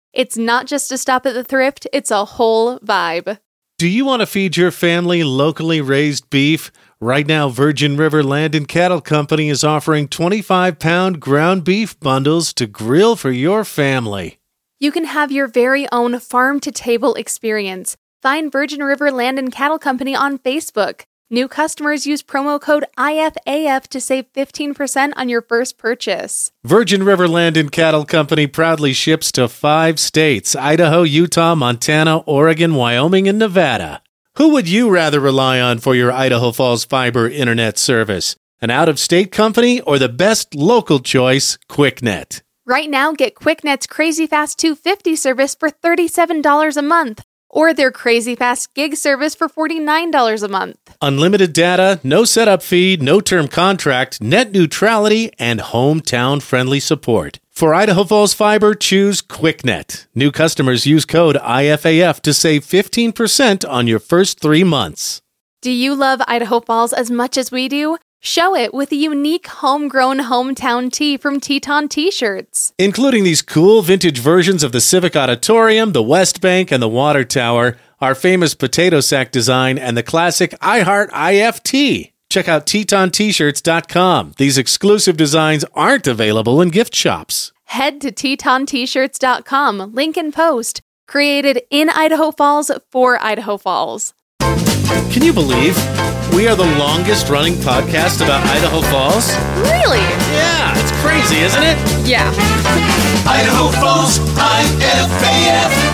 It's not just a stop at the thrift, it's a whole vibe. Do you want to feed your family locally raised beef? Right now, Virgin River Land and Cattle Company is offering 25-pound ground beef bundles to grill for your family. You can have your very own farm-to-table experience. Find Virgin River Land and Cattle Company on Facebook. New customers use promo code IFAF to save 15% on your first purchase. Virgin River Land and Cattle Company proudly ships to 5 states: Idaho, Utah, Montana, Oregon, Wyoming, and Nevada. Who would you rather rely on for your Idaho Falls fiber internet service? An out-of-state company or the best local choice, QuickNet? Right now, get QuickNet's Crazy Fast 250 service for $37 a month, or their Crazy Fast Gig service for $49 a month. Unlimited data, no setup fee, no term contract, net neutrality, and hometown-friendly support. For Idaho Falls Fiber, choose QuickNet. New customers use code IFAF to save 15% on your first 3 months. Do you love Idaho Falls as much as we do? Show it with a unique homegrown hometown tee from Teton T-shirts. Including these cool vintage versions of the Civic Auditorium, the West Bank, and the Water Tower, our famous potato sack design, and the classic I Heart IFT. Check out TetonT-shirts.com. These exclusive designs aren't available in gift shops. Head to TetonT-shirts.com, link in post. Created in Idaho Falls for Idaho Falls. Can you believe we are the longest running podcast about Idaho Falls? Really? Yeah, it's crazy, isn't it? Yeah. Idaho Falls, IFAF.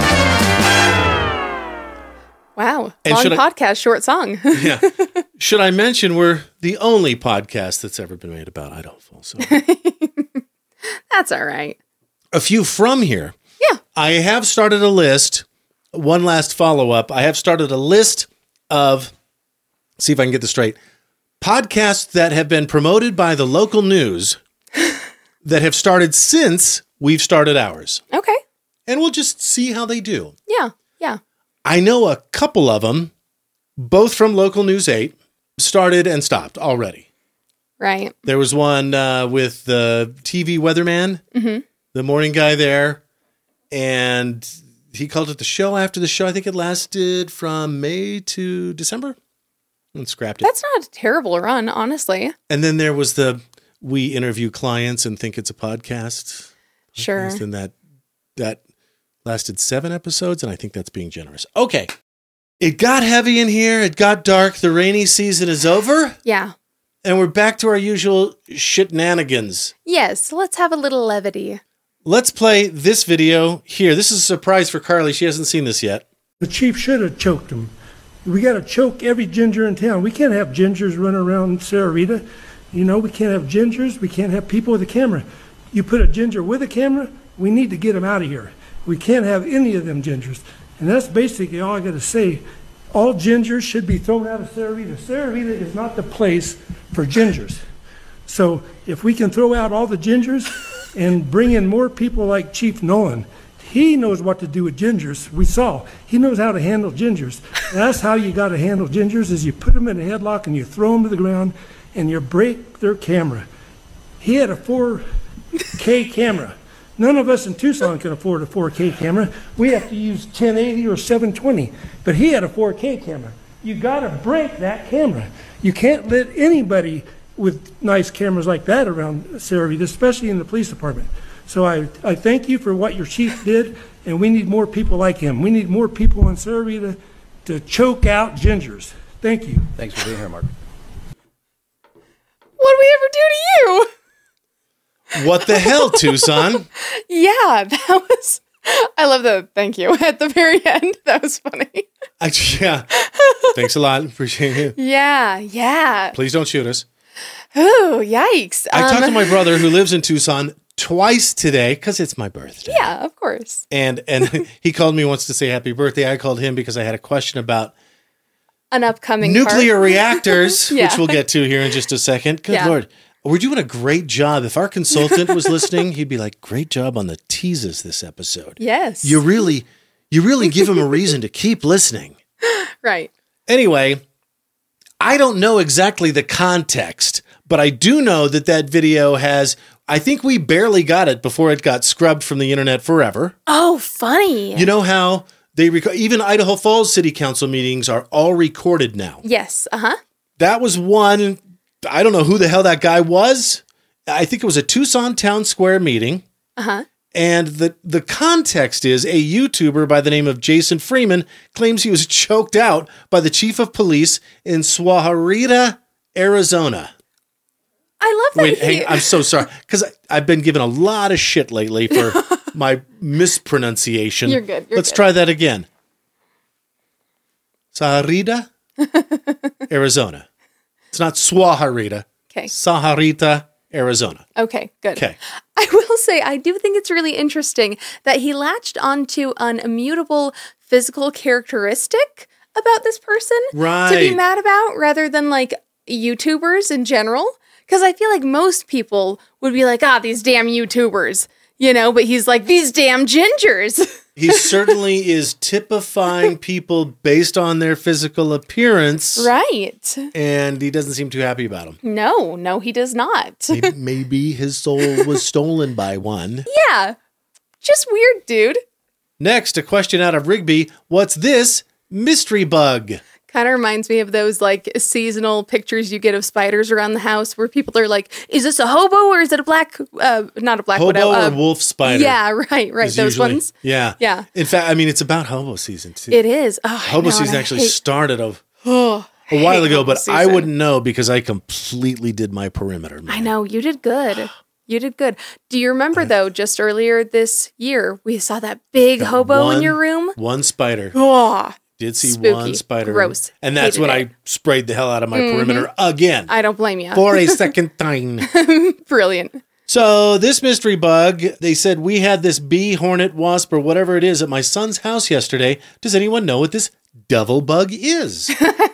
Wow. And Long should I- podcast, short song. Yeah. Should I mention we're the only podcast that's ever been made about Idaho Falls? So. That's all right. A few from here. Yeah. I have started a list. One last follow-up. I have started a list of, see if I can get this straight, podcasts that have been promoted by the local news that have started since we've started ours. Okay. And we'll just see how they do. Yeah. Yeah. I know a couple of them, both from Local News 8, started and stopped already. Right. There was one with the TV weatherman, the morning guy there, and he called it the show after the show. I think it lasted from May to December and scrapped it. That's not a terrible run, honestly. And then there was the we interview clients and think it's a podcast. Sure. And that lasted 7 episodes, and I think that's being generous. Okay. It got heavy in here. It got dark. The rainy season is over. Yeah. And we're back to our usual shitnanigans. Yes, let's have a little levity. Let's play this video here. This is a surprise for Carly. She hasn't seen this yet. The chief should have choked him. We got to choke every ginger in town. We can't have gingers running around Sarah Rita. You know, we can't have gingers. We can't have people with a camera. You put a ginger with a camera, we need to get them out of here. We can't have any of them gingers. And that's basically all I got to say. All gingers should be thrown out of Sarah Rita. Sarah Rita is not the place for gingers. So if we can throw out all the gingers and bring in more people like Chief Nolan, he knows what to do with gingers. We saw. He knows how to handle gingers. And that's how you got to handle gingers, is you put them in a headlock and you throw them to the ground and you break their camera. He had a 4K camera. None of us in Tucson can afford a 4K camera. We have to use 1080 or 720. But he had a 4K camera. You got to break that camera. You can't let anybody with nice cameras like that around Sarah Rita, especially in the police department. So I thank you for what your chief did, and we need more people like him. We need more people in Sarah Rita to choke out gingers. Thank you. Thanks for being here, Mark. What did we ever do to you? What the hell, Tucson? Yeah, that was... I love the thank you at the very end. That was funny. Yeah. Thanks a lot. Appreciate it. Yeah. Please don't shoot us. Oh, yikes. I talked to my brother who lives in Tucson twice today because it's my birthday. Yeah, of course. And he called me once to say happy birthday. I called him because I had a question about An upcoming nuclear reactors, Yeah. which we'll get to here in just a second. Good Yeah. Lord. We're doing a great job. If our consultant was listening, he'd be like, great job on the teases this episode. Yes. You really give him a reason to keep listening. Right. Anyway, I don't know exactly the context, but I do know that video has I think we barely got it before it got scrubbed from the internet forever. Oh, funny. You know how they even Idaho Falls City Council meetings are all recorded now. Yes. Uh-huh. That was one. I don't know who the hell that guy was. I think it was a Tucson Town Square meeting. Uh-huh. And the context is a YouTuber by the name of Jason Freeman claims he was choked out by the chief of police in Sahuarita, Arizona. I love that. Wait, I'm so sorry. Because I've been given a lot of shit lately for my mispronunciation. You're good. Let's try that again. Sahuarita, Arizona. It's not Sahuarita. Okay. Sahuarita, Arizona. Okay, good. Okay. I will say, I do think it's really interesting that he latched onto an immutable physical characteristic about this person to be Right. mad about rather than like YouTubers in general. Because I feel like most people would be like, these damn YouTubers, you know, but he's like, these damn gingers. He certainly is typifying people based on their physical appearance. Right. And he doesn't seem too happy about them. No, he does not. Maybe his soul was stolen by one. Yeah. Just weird, dude. Next, a question out of Rigby. What's this mystery bug? Kind of reminds me of those like seasonal pictures you get of spiders around the house where people are like, is this a hobo or is it a black, not a black Hobo widow? or wolf spider? Yeah, right. is Those usually- ones. Yeah. Yeah. In fact, I mean, it's about hobo season too. It is. Oh, I Hobo know, season and I actually hate- started a I while hate ago, hobo but I season. wouldn't know because I completely did my perimeter. I know. You did good. You did good. Do you remember though, just earlier this year, we saw that big hobo in your room? One spider. Oh, Did see spooky. one spider. Gross. And that's Hated when it. I sprayed the hell out of my perimeter again. I don't blame you. For a second time. Brilliant. So this mystery bug, they said we had this bee, hornet, wasp, or whatever it is at my son's house yesterday. Does anyone know what this devil bug is?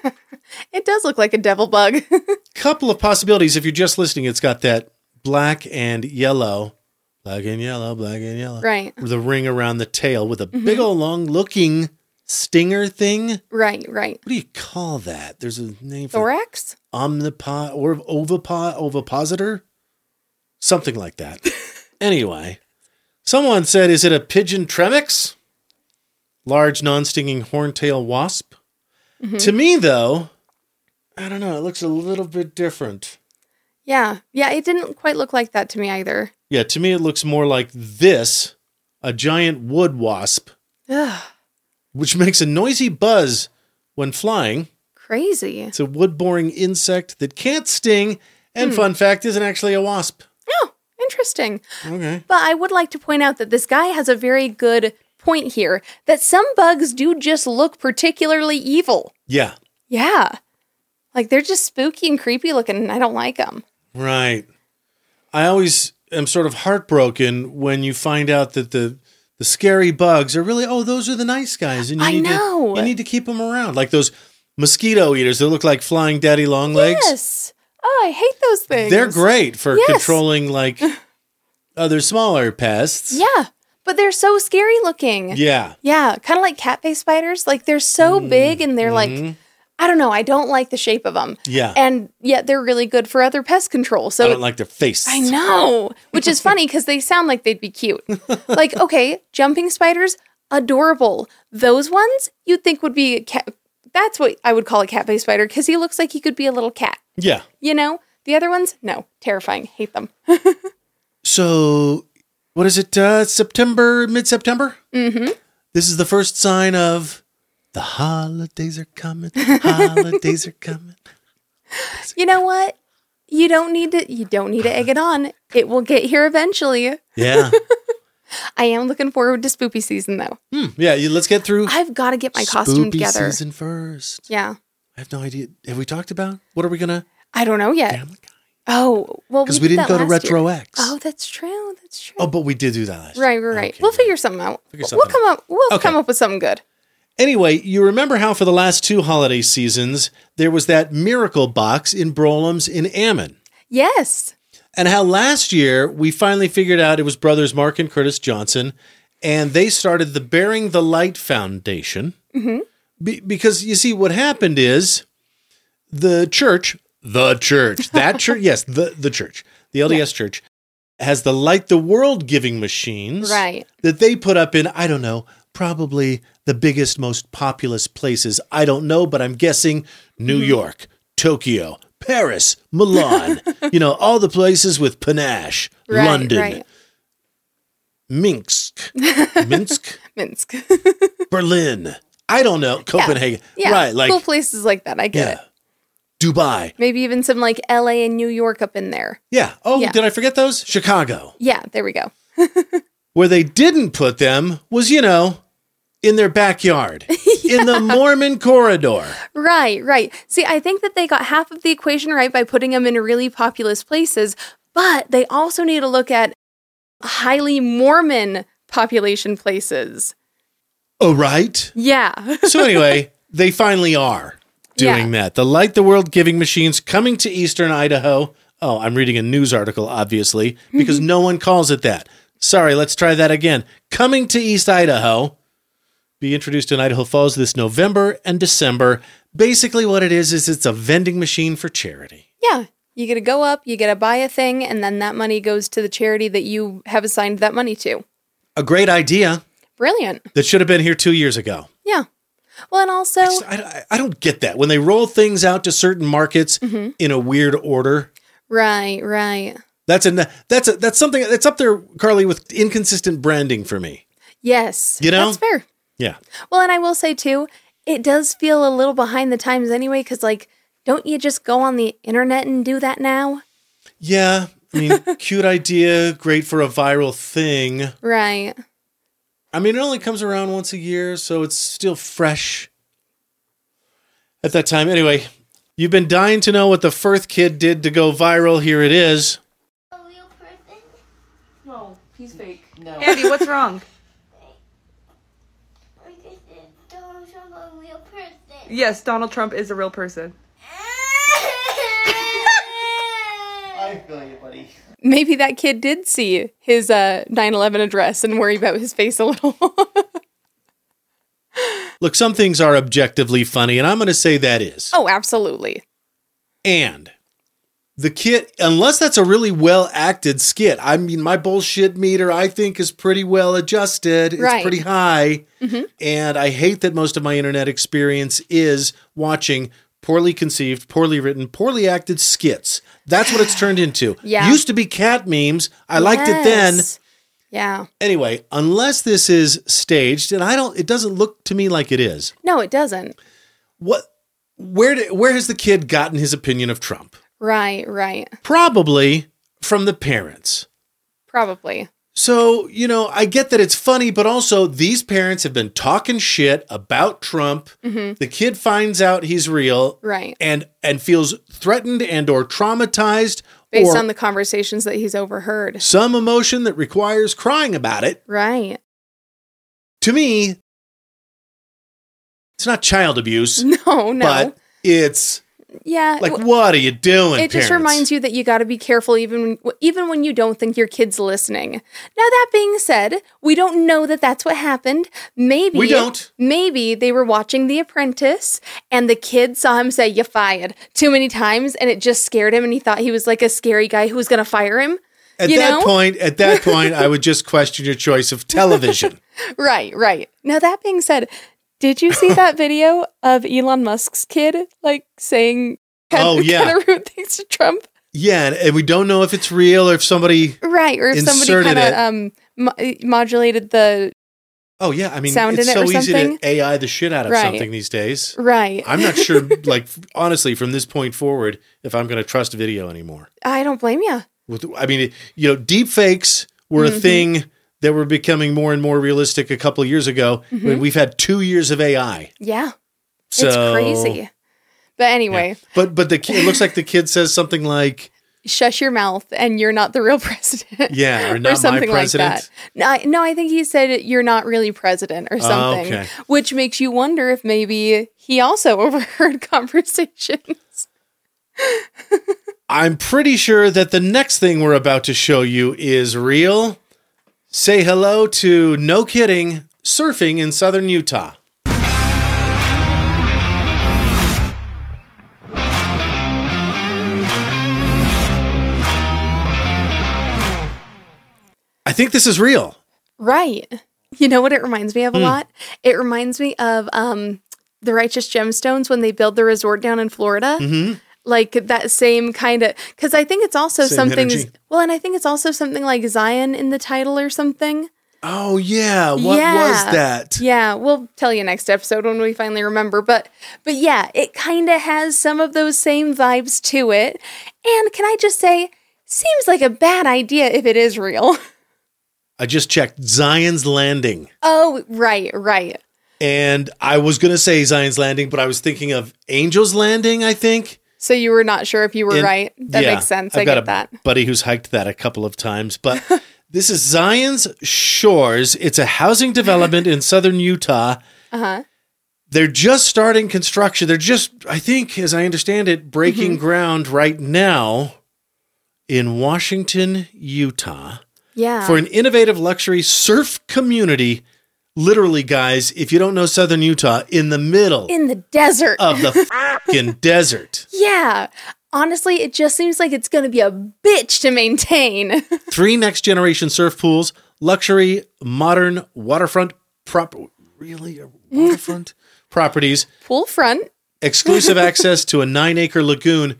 It does look like a devil bug. Couple of possibilities. If you're just listening, it's got that black and yellow. Black and yellow, black and yellow. Right. The ring around the tail with a big old long looking stinger thing. Right. What do you call that? There's a name for Thorax? omnipod or ovipositor? Something like that. Anyway, someone said, is it a pigeon tremix? Large non-stinging horntail wasp? To me, though, I don't know. It looks a little bit different. Yeah. Yeah, it didn't quite look like that to me either. Yeah, to me, it looks more like this, a giant wood wasp, Ugh, which makes a noisy buzz when flying. crazy. It's a wood-boring insect that can't sting, and fun fact, isn't actually a wasp. Oh, interesting. Okay. But I would like to point out that this guy has a very good point here that some bugs do just look particularly evil. Yeah, Yeah. Like they're just spooky and creepy looking and I don't like them. right. I always am sort of heartbroken when you find out that the scary bugs are really, those are the nice guys, and you need to keep them around. Like those mosquito eaters that look like flying daddy long legs. Yes. Oh, I hate those things. They're great for Yes. controlling like other smaller pests. Yeah. But they're so scary looking. Yeah. Yeah. Kind of like cat-face spiders. Like they're so big and they're like, I don't know. I don't like the shape of them. Yeah. And yet they're really good for other pest control. So I don't like their face. I know, which is funny because they sound like they'd be cute. Like, okay, jumping spiders, adorable. Those ones you'd think would be a cat. That's what I would call a cat-faced spider because he looks like he could be a little cat. Yeah. You know? The other ones, no, terrifying. Hate them. So, what is it? September, mid-September? Mm-hmm. This is the first sign of the holidays are coming. Holidays are coming. You know what? You don't need to egg it on. It will get here eventually. Yeah. I am looking forward to spoopy season though. Yeah, let's get through I've got to get my costume spoopy together. season first. Yeah. I have no idea. Have we talked about? What are we going to? I don't know yet. Family Guy? Oh, well, Because we did didn't that go to last Retro year. X. Oh, that's true. That's true. Oh, but we did do that last year. Right. Okay, We'll right. figure something out. Figure something We'll Okay. come up with something good. Anyway, you remember how for the last two holiday seasons, there was that miracle box in Brolem's in Ammon. Yes. And how last year we finally figured out it was brothers Mark and Curtis Johnson, and they started the Bearing the Light Foundation. Mm-hmm. Because you see, what happened is the church, the LDS church, the LDS church, has the Light the World giving machines. Right. That they put up in, I don't know, probably the biggest, most populous places. I don't know, but I'm guessing New York, Tokyo, Paris, Milan, all the places with panache, Right, London, right. Minsk, Minsk. Berlin. I don't know, Copenhagen. Yeah. Right, like cool places like that. I get it. Dubai. Maybe even some like LA and New York up in there. Yeah. Oh, Yeah. did I forget those? Chicago. Yeah, there we go. Where they didn't put them was, in their backyard, in the Mormon corridor. Right. See, I think that they got half of the equation right by putting them in really populous places, but they also need to look at highly Mormon population places. Oh, right. Yeah. So anyway, they finally are doing that. The Light the World giving machines coming to Eastern Idaho. Oh, I'm reading a news article, obviously, because no one calls it that. Sorry, let's try that again. Coming to East Idaho. Be introduced in Idaho Falls this November and December. Basically what it is it's a vending machine for charity. Yeah. You get to go up, you get to buy a thing, and then that money goes to the charity that you have assigned that money to. A great idea. Brilliant. That should have been here 2 years ago. Yeah. Well, and also... I don't get that. When they roll things out to certain markets in a weird order. Right. That's something that's up there, Carly, with inconsistent branding for me. Yes. That's fair. Yeah. Well, and I will say, too, it does feel a little behind the times anyway, because, don't you just go on the internet and do that now? Yeah. I mean, cute idea, great for a viral thing. Right. I mean, it only comes around once a year, so it's still fresh at that time. Anyway, you've been dying to know what the Firth kid did to go viral. Here it is. A real person? No, he's fake. No. Andy, what's wrong? Because Donald Trump a real person. Yes, Donald Trump is a real person. I feel you, buddy. Maybe that kid did see his 9/11 address and worry about his face a little. Look, some things are objectively funny, and I'm going to say that is. Oh, absolutely. And the kid, unless that's a really well-acted skit, I mean, my bullshit meter, I think, is pretty well adjusted. It's Right. pretty high. And I hate that most of my internet experience is watching poorly conceived, poorly written, poorly acted skits. That's what it's turned into. Yeah. Used to be cat memes. I liked it then. Yes. Yeah. Anyway, unless this is staged, and it doesn't look to me like it is. No, it doesn't. Where has the kid gotten his opinion of Trump? Right. Probably from the parents. Probably. So, I get that it's funny, but also these parents have been talking shit about Trump. The kid finds out he's real. Right. And feels threatened and or traumatized. Based or on the conversations that he's overheard. some emotion that requires crying about it. Right. To me, it's not child abuse. No. But it's Yeah. like, what are you doing, It just parents? reminds you that you got to be careful even when you don't think your kid's listening. Now, that being said, we don't know that that's what happened. Maybe We don't. Maybe they were watching The Apprentice and the kid saw him say, "You fired," too many times, and it just scared him, and he thought he was like a scary guy who was going to fire him. At that point, I would just question your choice of television. Right. Now, that being said, did you see that video of Elon Musk's kid, saying kind of rude things to Trump? Yeah, and we don't know if it's real or if somebody Right, or if somebody kind of modulated the Oh yeah, I mean, sound it's in it so or easy something. to AI the shit out of Right. something these days. Right. I'm not sure, honestly, from this point forward, if I'm going to trust video anymore. I don't blame you. Deep fakes were a thing that were becoming more and more realistic a couple of years ago. When we've had 2 years of AI. Yeah. So, It's crazy. But anyway, But the kid, it looks like the kid says something like, shush your mouth and you're not the real president. yeah, or not something my president. like that. No, I think he said you're not really president or something, okay. which makes you wonder if maybe he also overheard conversations. I'm pretty sure that the next thing we're about to show you is real. Say hello to, no kidding, surfing in southern Utah. I think this is real. Right. You know what it reminds me of a lot? It reminds me of the Righteous Gemstones when they build the resort down in Florida. Mm-hmm. Like that same kind of, because I think it's also Same something, energy. well, and I think it's also something like Zion in the title or something. Oh, yeah. What was that? Yeah, we'll tell you next episode when we finally remember. But yeah, it kind of has some of those same vibes to it. And can I just say, seems like a bad idea if it is real. I just checked Zion's Landing. Oh, right. And I was going to say Zion's Landing, but I was thinking of Angel's Landing, I think. So you were not sure if you were right? That makes sense. I get that. I've got a buddy who's hiked that a couple of times. But this is Zion's Shores. It's a housing development in southern Utah. Uh-huh. They're just starting construction. They're just, I think, as I understand it, breaking ground right now in Washington, Utah. Yeah. For an innovative luxury surf community. Literally, guys, if you don't know southern Utah, in the middle. In the desert. Of the fucking desert. Yeah. Honestly, it just seems like it's going to be a bitch to maintain. 3 next-generation surf pools, luxury, modern waterfront waterfront properties. Pool front. Exclusive access to a 9-acre lagoon.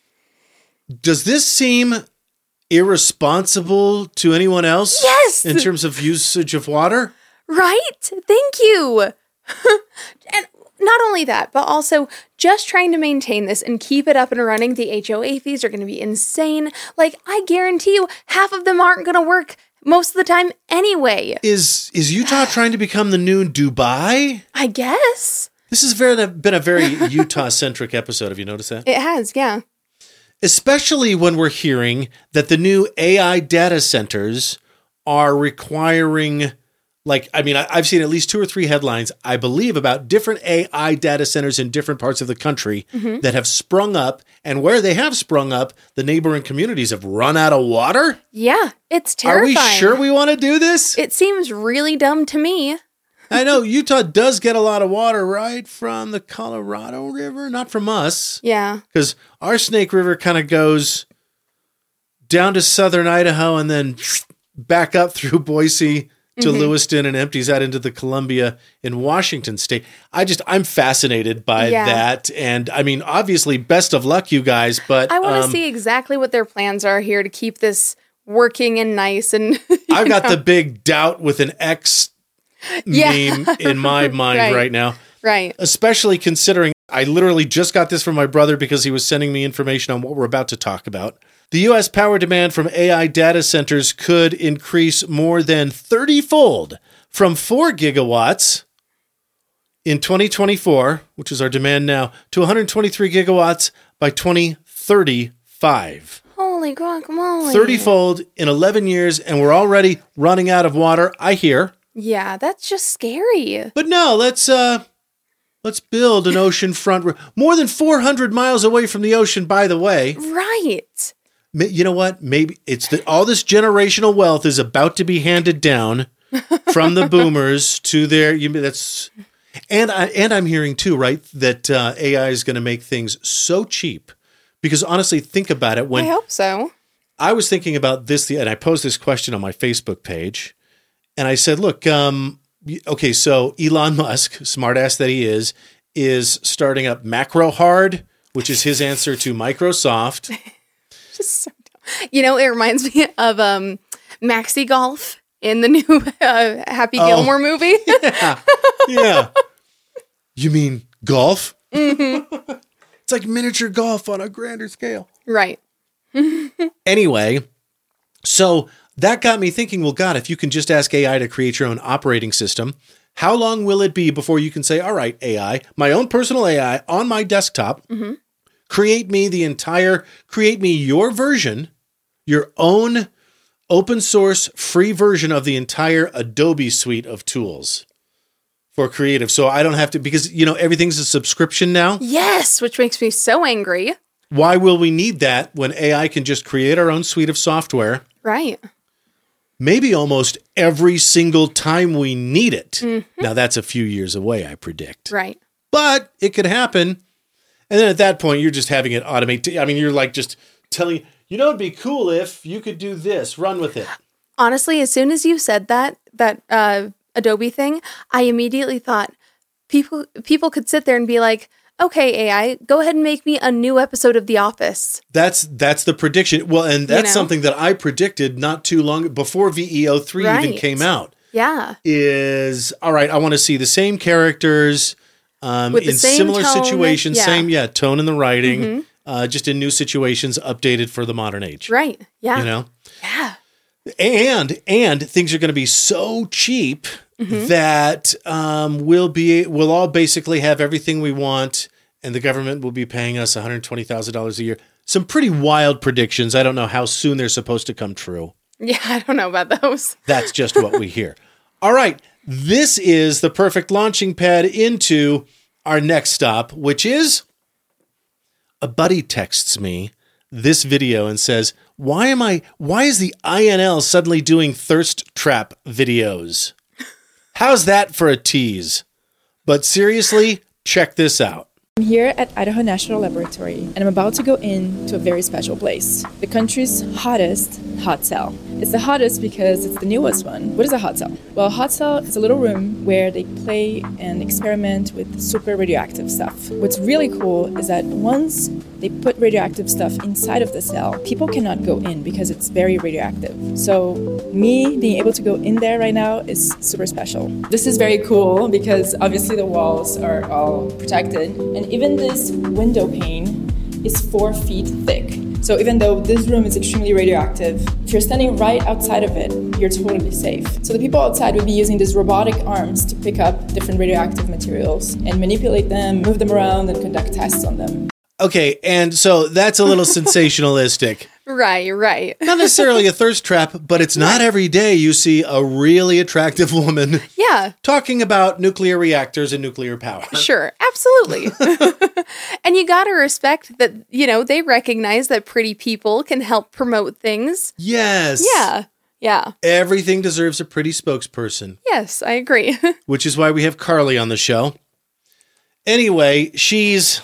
Does this seem irresponsible to anyone else? Yes! In terms of usage of water? Right? Thank you. And not only that, but also just trying to maintain this and keep it up and running. The HOA fees are going to be insane. Like, I guarantee you, half of them aren't going to work most of the time anyway. Is Utah trying to become the new Dubai? I guess. This has been a very Utah-centric episode. Have you noticed that? It has, yeah. Especially when we're hearing that the new AI data centers are requiring... Like, I mean, I've seen at least 2 or 3 headlines, I believe, about different AI data centers in different parts of the country that have sprung up. And where they have sprung up, the neighboring communities have run out of water? Yeah, it's terrifying. Are we sure we want to do this? It seems really dumb to me. I know Utah does get a lot of water, right? From the Colorado River, not from us. Yeah. Because our Snake River kind of goes down to southern Idaho and then back up through Boise to Lewiston and empties out into the Columbia in Washington state. I'm fascinated by that. And I mean, obviously, best of luck, you guys. But I want to see exactly what their plans are here to keep this working and nice. And I've got the big doubt with an X meme in my mind right now. Right. Especially considering I literally just got this from my brother because he was sending me information on what we're about to talk about. The U.S. power demand from AI data centers could increase more than 30-fold from 4 gigawatts in 2024, which is our demand now, to 123 gigawatts by 2035. Holy guacamole. 30-fold in 11 years, and we're already running out of water, I hear. Yeah, that's just scary. But no, let's build an oceanfront, more than 400 miles away from the ocean, by the way. Right. You know what? Maybe it's all this generational wealth is about to be handed down from the boomers to their. And I'm hearing too, right, that AI is going to make things so cheap. Because honestly, think about it. I hope so. I was thinking about this, and I posed this question on my Facebook page, and I said, "Look, okay, so Elon Musk, smartass that he is starting up MacroHard, which is his answer to Microsoft." Just so dumb. You know, it reminds me of Maxi Golf in the new Happy Gilmore movie. Yeah. You mean golf? Mm-hmm. It's like miniature golf on a grander scale. Right. Anyway, so that got me thinking, well, God, if you can just ask AI to create your own operating system, how long will it be before you can say, all right, AI, my own personal AI on my desktop, create me your version, your own open source free version of the entire Adobe suite of tools for creative. So I don't have to, because, everything's a subscription now. Yes, which makes me so angry. Why will we need that when AI can just create our own suite of software? Right. Maybe almost every single time we need it. Mm-hmm. Now, that's a few years away, I predict. Right. But it could happen. And then at that point, you're just having it automate. I mean, you're like just telling, it'd be cool if you could do this. Run with it. Honestly, as soon as you said that Adobe thing, I immediately thought people could sit there and be like, okay, AI, go ahead and make me a new episode of The Office. That's the prediction. Well, and that's something that I predicted not too long before VEO3 even came out. Yeah. Is, all right, I want to see the same characters in similar tone, situations, same tone in the writing, just in new situations updated for the modern age. Right. Yeah. You know? Yeah. And things are going to be so cheap that we'll all basically have everything we want, and the government will be paying us $120,000 a year. Some pretty wild predictions. I don't know how soon they're supposed to come true. Yeah, I don't know about those. That's just what we hear. All right. This is the perfect launching pad into our next stop, which is a buddy texts me this video and says, why is the INL suddenly doing thirst trap videos? How's that for a tease? But seriously, check this out. I'm here at Idaho National Laboratory, and I'm about to go into a very special place, the country's hottest hot cell. It's the hottest because it's the newest one. What is a hot cell? Well, a hot cell is a little room where they play and experiment with super radioactive stuff. What's really cool is that once they put radioactive stuff inside of the cell, people cannot go in because it's very radioactive. So me being able to go in there right now is super special. This is very cool because obviously the walls are all protected, and even this window pane is 4 feet thick. So even though this room is extremely radioactive, if you're standing right outside of it, you're totally safe. So the people outside would be using these robotic arms to pick up different radioactive materials and manipulate them, move them around, and conduct tests on them. Okay, and so that's a little sensationalistic. Right. Not necessarily a thirst trap, but it's not every day you see a really attractive woman talking about nuclear reactors and nuclear power. Sure, absolutely. And you got to respect that, they recognize that pretty people can help promote things. Yes. Yeah. Everything deserves a pretty spokesperson. Yes, I agree. Which is why we have Carly on the show. Anyway, she's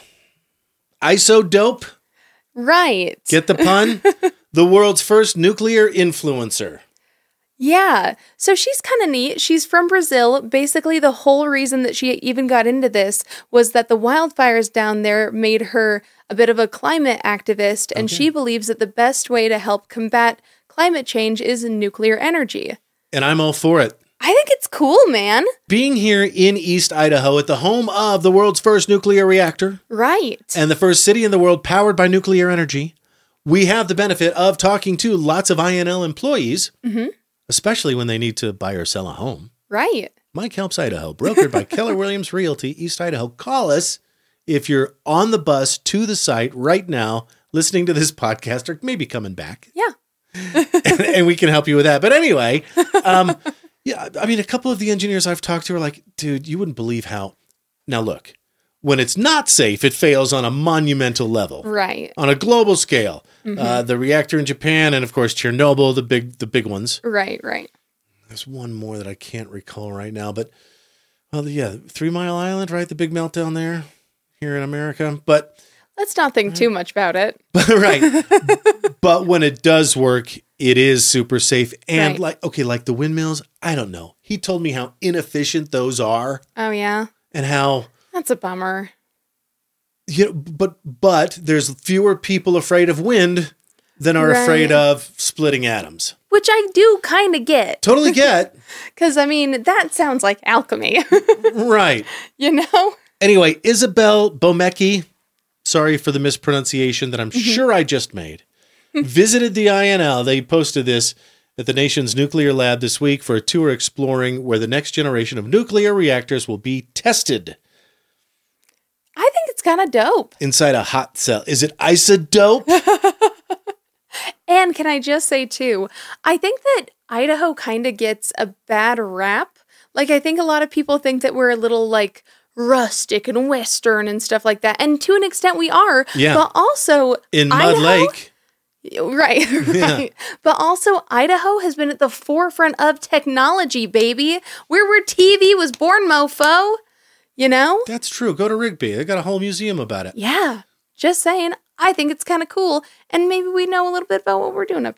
ISO dope. Right. Get the pun? The world's first nuclear influencer. Yeah. So she's kind of neat. She's from Brazil. Basically, the whole reason that she even got into this was that the wildfires down there made her a bit of a climate activist, and she believes that the best way to help combat climate change is nuclear energy. And I'm all for it. I think it's cool, man. Being here in East Idaho at the home of the world's first nuclear reactor. Right. And the first city in the world powered by nuclear energy, we have the benefit of talking to lots of INL employees, especially when they need to buy or sell a home. Right. Mike Helps Idaho, brokered by Keller Williams Realty, East Idaho. Call us if you're on the bus to the site right now, listening to this podcast, or maybe coming back. Yeah. and we can help you with that. But anyway, yeah, I mean, a couple of the engineers I've talked to are like, dude, you wouldn't believe how. Now, look, when it's not safe, it fails on a monumental level. Right. On a global scale. The reactor in Japan and, of course, Chernobyl, the big ones. Right. There's one more that I can't recall right now. But, well, yeah, 3 Mile Island, right? The big meltdown there here in America. But let's not think too much about it. Right. But when it does work, it is super safe. And like the windmills, I don't know. He told me how inefficient those are. Oh, yeah. And how... That's a bummer. But there's fewer people afraid of wind than are afraid of splitting atoms. Which I do kind of get. Totally get. Because, I mean, that sounds like alchemy. Right. Anyway, Isabel Bomecki, sorry for the mispronunciation that I'm sure I just made, visited the INL. They posted this at the nation's nuclear lab this week for a tour exploring where the next generation of nuclear reactors will be tested. I think it's kind of dope. Inside a hot cell. Is it isodope? And can I just say, too, I think that Idaho kind of gets a bad rap. Like, I think a lot of people think that we're a little, like, rustic and Western and stuff like that. And to an extent, we are. Yeah. But also... in Mud Lake... Right. Yeah. But also, Idaho has been at the forefront of technology, baby. We're where TV was born, mofo. You know? That's true. Go to Rigby. They got a whole museum about it. Yeah. Just saying. I think it's kind of cool. And maybe we know a little bit about what we're doing up here.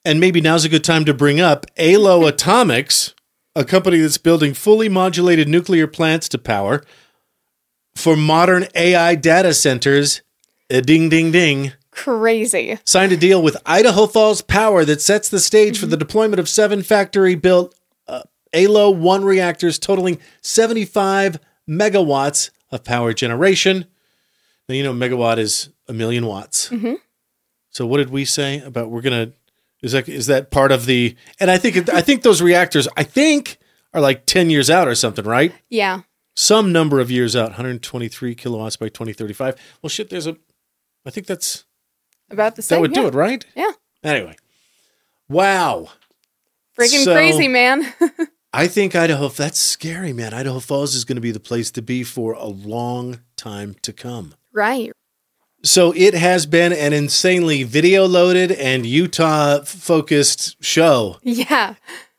And maybe now's a good time to bring up ALO Atomics, a company that's building fully modulated nuclear plants to power for modern AI data centers. Ding, ding, ding. Crazy. Signed a deal with Idaho Falls Power that sets the stage for the deployment of 7 factory-built ALO 1 reactors totaling 75 megawatts of power generation. Now, you know, megawatt is 1,000,000 watts. Mm-hmm. So what did we say about is that part of the, and I think those reactors, are like 10 years out or something, right? Yeah. Some number of years out, 123 kilowatts by 2035. Well, shit, I think that's about the same. That would do it, right? Yeah. Anyway. Wow. Freaking crazy, man. I think that's scary, man. Idaho Falls is going to be the place to be for a long time to come. Right. So it has been an insanely video loaded and Utah focused show. Yeah.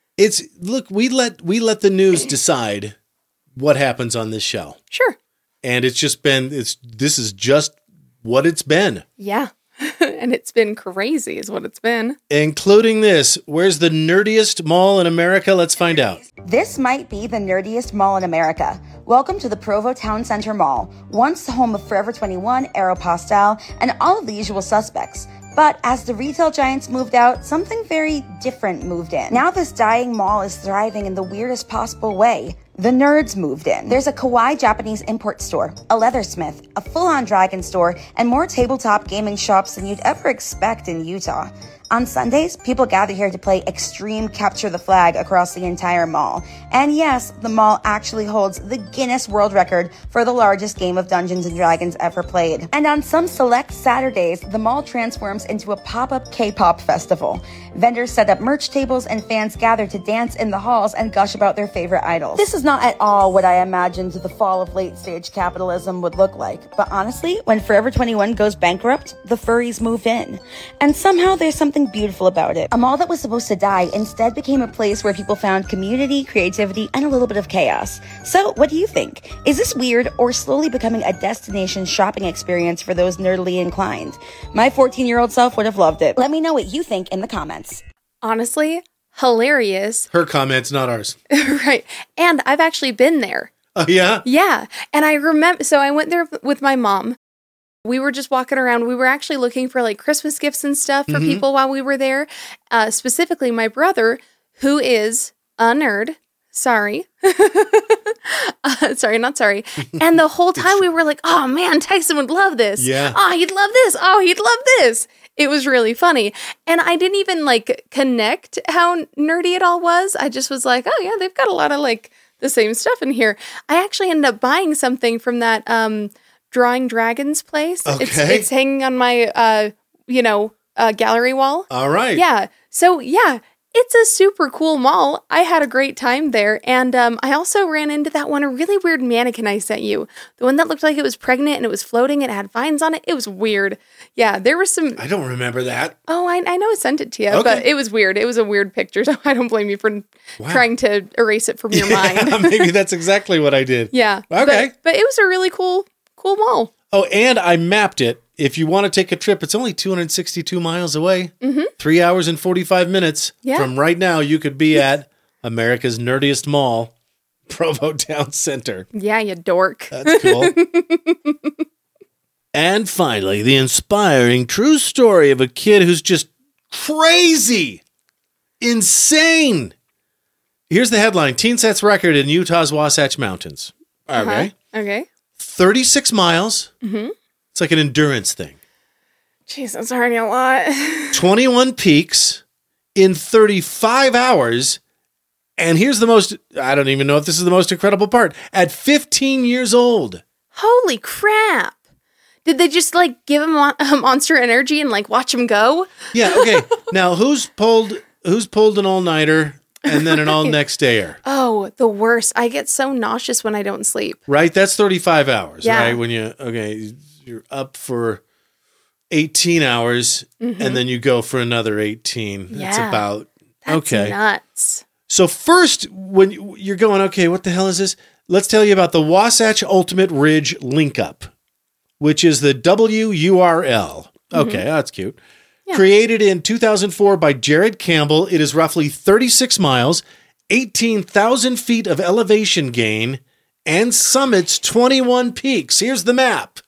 We let the news decide what happens on this show. Sure. And this is just what it's been. Yeah. And it's been crazy is what it's been. Including this. Where's the nerdiest mall in America? Let's find out. This might be the nerdiest mall in America. Welcome to the Provo Town Center Mall, once the home of Forever 21, Aeropostale, and all of the usual suspects. But as the retail giants moved out, something very different moved in. Now this dying mall is thriving in the weirdest possible way. The nerds moved in. There's a kawaii Japanese import store, a leathersmith, a full-on dragon store, and more tabletop gaming shops than you'd ever expect in Utah. On Sundays, people gather here to play extreme capture the flag across the entire mall. And yes, the mall actually holds the Guinness World Record for the largest game of Dungeons & Dragons ever played. And on some select Saturdays, the mall transforms into a pop-up K-pop festival. Vendors set up merch tables and fans gather to dance in the halls and gush about their favorite idols. This is not at all what I imagined the fall of late-stage capitalism would look like. But honestly, when Forever 21 goes bankrupt, the furries move in. And somehow there's something beautiful about it. A mall that was supposed to die instead became a place where people found community, creativity, and a little bit of chaos. So, what do you think? Is this weird or slowly becoming a destination shopping experience for those nerdily inclined? My 14-year-old self would have loved it. Let me know what you think in the comments. Honestly, hilarious. Her comments, not ours. Right. And I've actually been there. Oh, yeah? Yeah. And I remember, so I went there with my mom. We were just walking around. We were actually looking for like Christmas gifts and stuff for people while we were there. Specifically, my brother, who is a nerd. Sorry. Sorry, not sorry. And the whole time we were like, oh man, Tyson would love this. Yeah. Oh, he'd love this. Oh, he'd love this. It was really funny. And I didn't even like connect how nerdy it all was. I just was like, oh yeah, they've got a lot of like the same stuff in here. I actually ended up buying something from that Drawing Dragons place. Okay. It's hanging on my gallery wall. All right. Yeah. So yeah, it's a super cool mall. I had a great time there. And I also ran into that one, a really weird mannequin I sent you. The one that looked like it was pregnant and it was floating and it had vines on it. It was weird. Yeah, there was some... I don't remember that. Oh, I know I sent it to you, Okay. but it was weird. It was a weird picture, so I don't blame you for trying to erase it from your mind. Maybe that's exactly what I did. Yeah. Okay. But it was a really cool mall. Oh, and I mapped it. If you want to take a trip, it's only 262 miles away. 3 hours and 45 minutes. Yeah. From right now, you could be at America's nerdiest mall, Provo Town Center. Yeah, you dork. That's cool. And finally, the inspiring true story of a kid who's just crazy, insane. Here's the headline. Teen sets record in Utah's Wasatch Mountains. Okay. Okay. 36 miles. It's like an endurance thing. Jeez, that's already a lot. 21 peaks in 35 hours. And here's the most, I don't even know if this is the most incredible part. At 15 years old. Holy crap. Did they just like give him Monster Energy and like watch him go? Yeah, okay. Now, who's pulled an all-nighter and then an all-next dayer? Oh, the worst. I get so nauseous when I don't sleep. Right? That's 35 hours, Yeah. right? When you're up for 18 hours and then you go for another 18. That's Yeah. about, That's okay. nuts. So first, when you're going, okay, what the hell is this? Let's tell you about the Wasatch Ultimate Ridge Link Up, which is the WURL. Okay, that's cute. Created in 2004 by Jared Campbell, it is roughly 36 miles, 18,000 feet of elevation gain, and summits 21 peaks. Here's the map.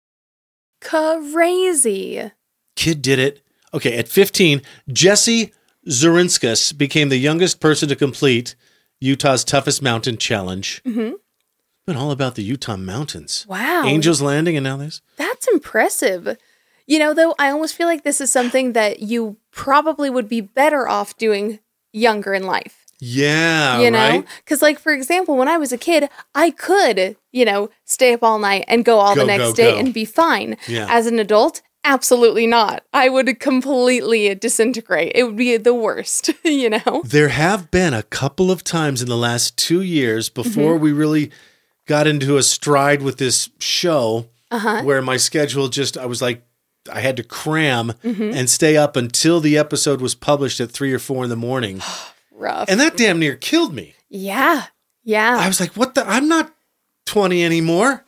Crazy. Kid did it. Okay, at 15, Jesse Zurinskas became the youngest person to complete Utah's toughest mountain challenge. Mm-hmm. Been all about the Utah mountains. Wow. Angels Landing and now this. That's impressive. You know, though, I almost feel like this is something that you probably would be better off doing younger in life. Yeah, you know? right? Because, like, for example, when I was a kid, I could, stay up all night and go the next day and be fine. Yeah. As an adult, absolutely not. I would completely disintegrate. It would be the worst, There have been a couple of times in the last 2 years before we really got into a stride with this show where my schedule I was like, I had to cram and stay up until the episode was published at 3 or 4 in the morning. Rough. And that damn near killed me. Yeah. I was like, what the? I'm not 20 anymore.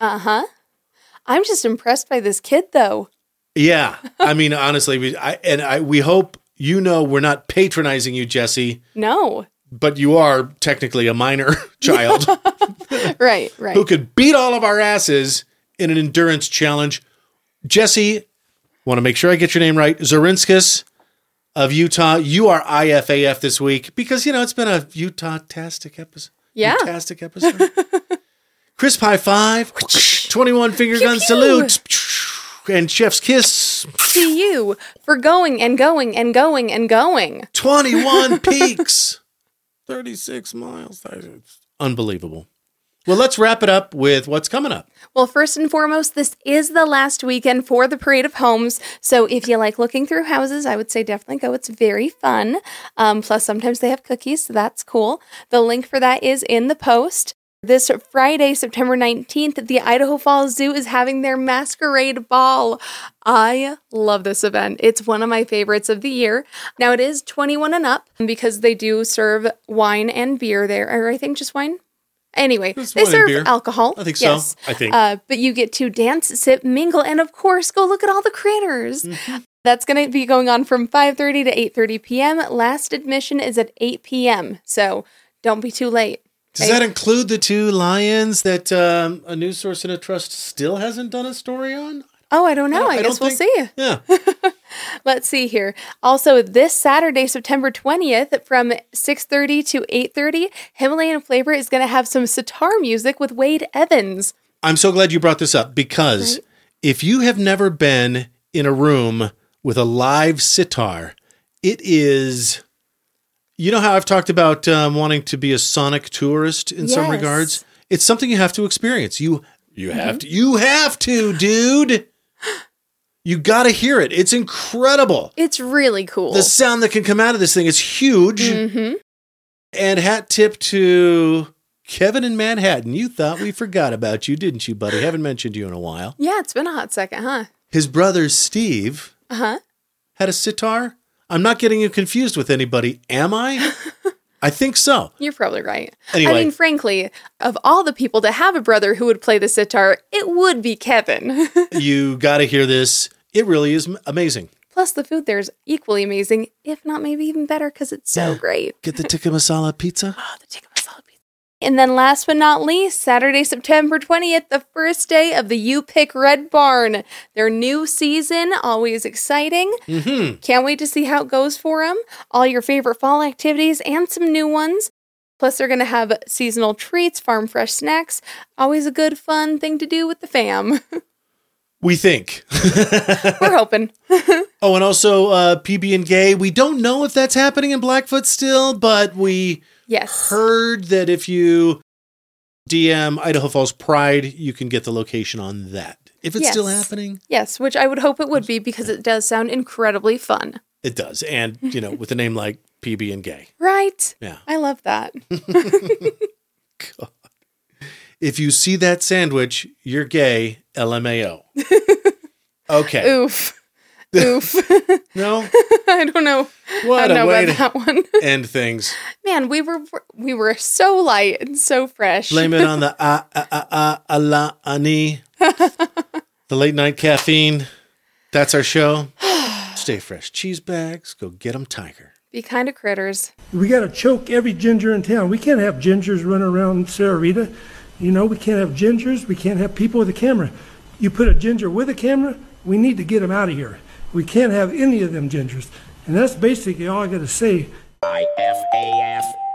I'm just impressed by this kid, though. Yeah. I mean, honestly, we hope we're not patronizing you, Jesse. No. But you are technically a minor child. Right. Who could beat all of our asses in an endurance challenge. Jesse, want to make sure I get your name right. Zurinskas of Utah. You are IFAF this week because, it's been a Utah-tastic episode. Yeah. Utah-tastic episode. Crisp high five. 21 finger gun salute. And chef's kiss. To you for going and going and going and going. 21 peaks. 36 miles. Unbelievable. Well, let's wrap it up with what's coming up. Well, first and foremost, this is the last weekend for the Parade of Homes. So if you like looking through houses, I would say definitely go. It's very fun. Plus, sometimes they have cookies, so that's cool. The link for that is in the post. This Friday, September 19th, the Idaho Falls Zoo is having their masquerade ball. I love this event. It's one of my favorites of the year. Now, it is 21 and up because they do serve wine and beer there, or I think just wine. Anyway, they serve alcohol. I think so. I think. But you get to dance, sip, mingle, and of course, go look at all the critters. That's going to be going on from 5:30 to 8:30 p.m. Last admission is at 8 p.m. So don't be too late. Does that include the 2 lions that a news source and a trust still hasn't done a story on? Oh, I don't know. I guess we'll see. Yeah. Let's see here. Also, this Saturday, September 20th, from 6:30 to 8:30, Himalayan Flavor is going to have some sitar music with Wade Evans. I'm so glad you brought this up because if you have never been in a room with a live sitar, it is... You know how I've talked about wanting to be a sonic tourist in some regards? It's something you have to experience. You have to. You have to, dude. You got to hear it. It's incredible. It's really cool. The sound that can come out of this thing is huge. And hat tip to Kevin in Manhattan. You thought we forgot about you, didn't you, buddy? Haven't mentioned you in a while. Yeah, it's been a hot second, huh? His brother, Steve, had a sitar. I'm not getting you confused with anybody, am I? I think so. You're probably right. Anyway. I mean, frankly, of all the people to have a brother who would play the sitar, it would be Kevin. You got to hear this. It really is amazing. Plus, the food there is equally amazing, if not maybe even better, because it's so great. Get the tikka masala pizza. Oh, the tikka masala pizza. And then last but not least, Saturday, September 20th, the first day of the You Pick Red Barn. Their new season, always exciting. Can't wait to see how it goes for them. All your favorite fall activities and some new ones. Plus, they're going to have seasonal treats, farm fresh snacks. Always a good, fun thing to do with the fam. We think. We're hoping. Oh, and also PB and Gay. We don't know if that's happening in Blackfoot still, but we heard that if you DM Idaho Falls Pride, you can get the location on that. If it's still happening. Yes, which I would hope it would be because it does sound incredibly fun. It does. And, with a name like PB and Gay. Right. Yeah. I love that. God. If you see that sandwich, you're gay, LMAO. Okay. Oof. Oof. No? I don't know. What I don't a know way about that one. End things. Man, we were so light and so fresh. Blame it on the ani. The late night caffeine. That's our show. Just Stay fresh cheese bags. Go get 'em, Tiger. Be kind to critters. We got to choke every ginger in town. We can't have gingers running around Sarah Rita. You know, we can't have gingers. We can't have people with a camera. You put a ginger with a camera, we need to get them out of here. We can't have any of them gingers. And that's basically all I got to say. IFAF.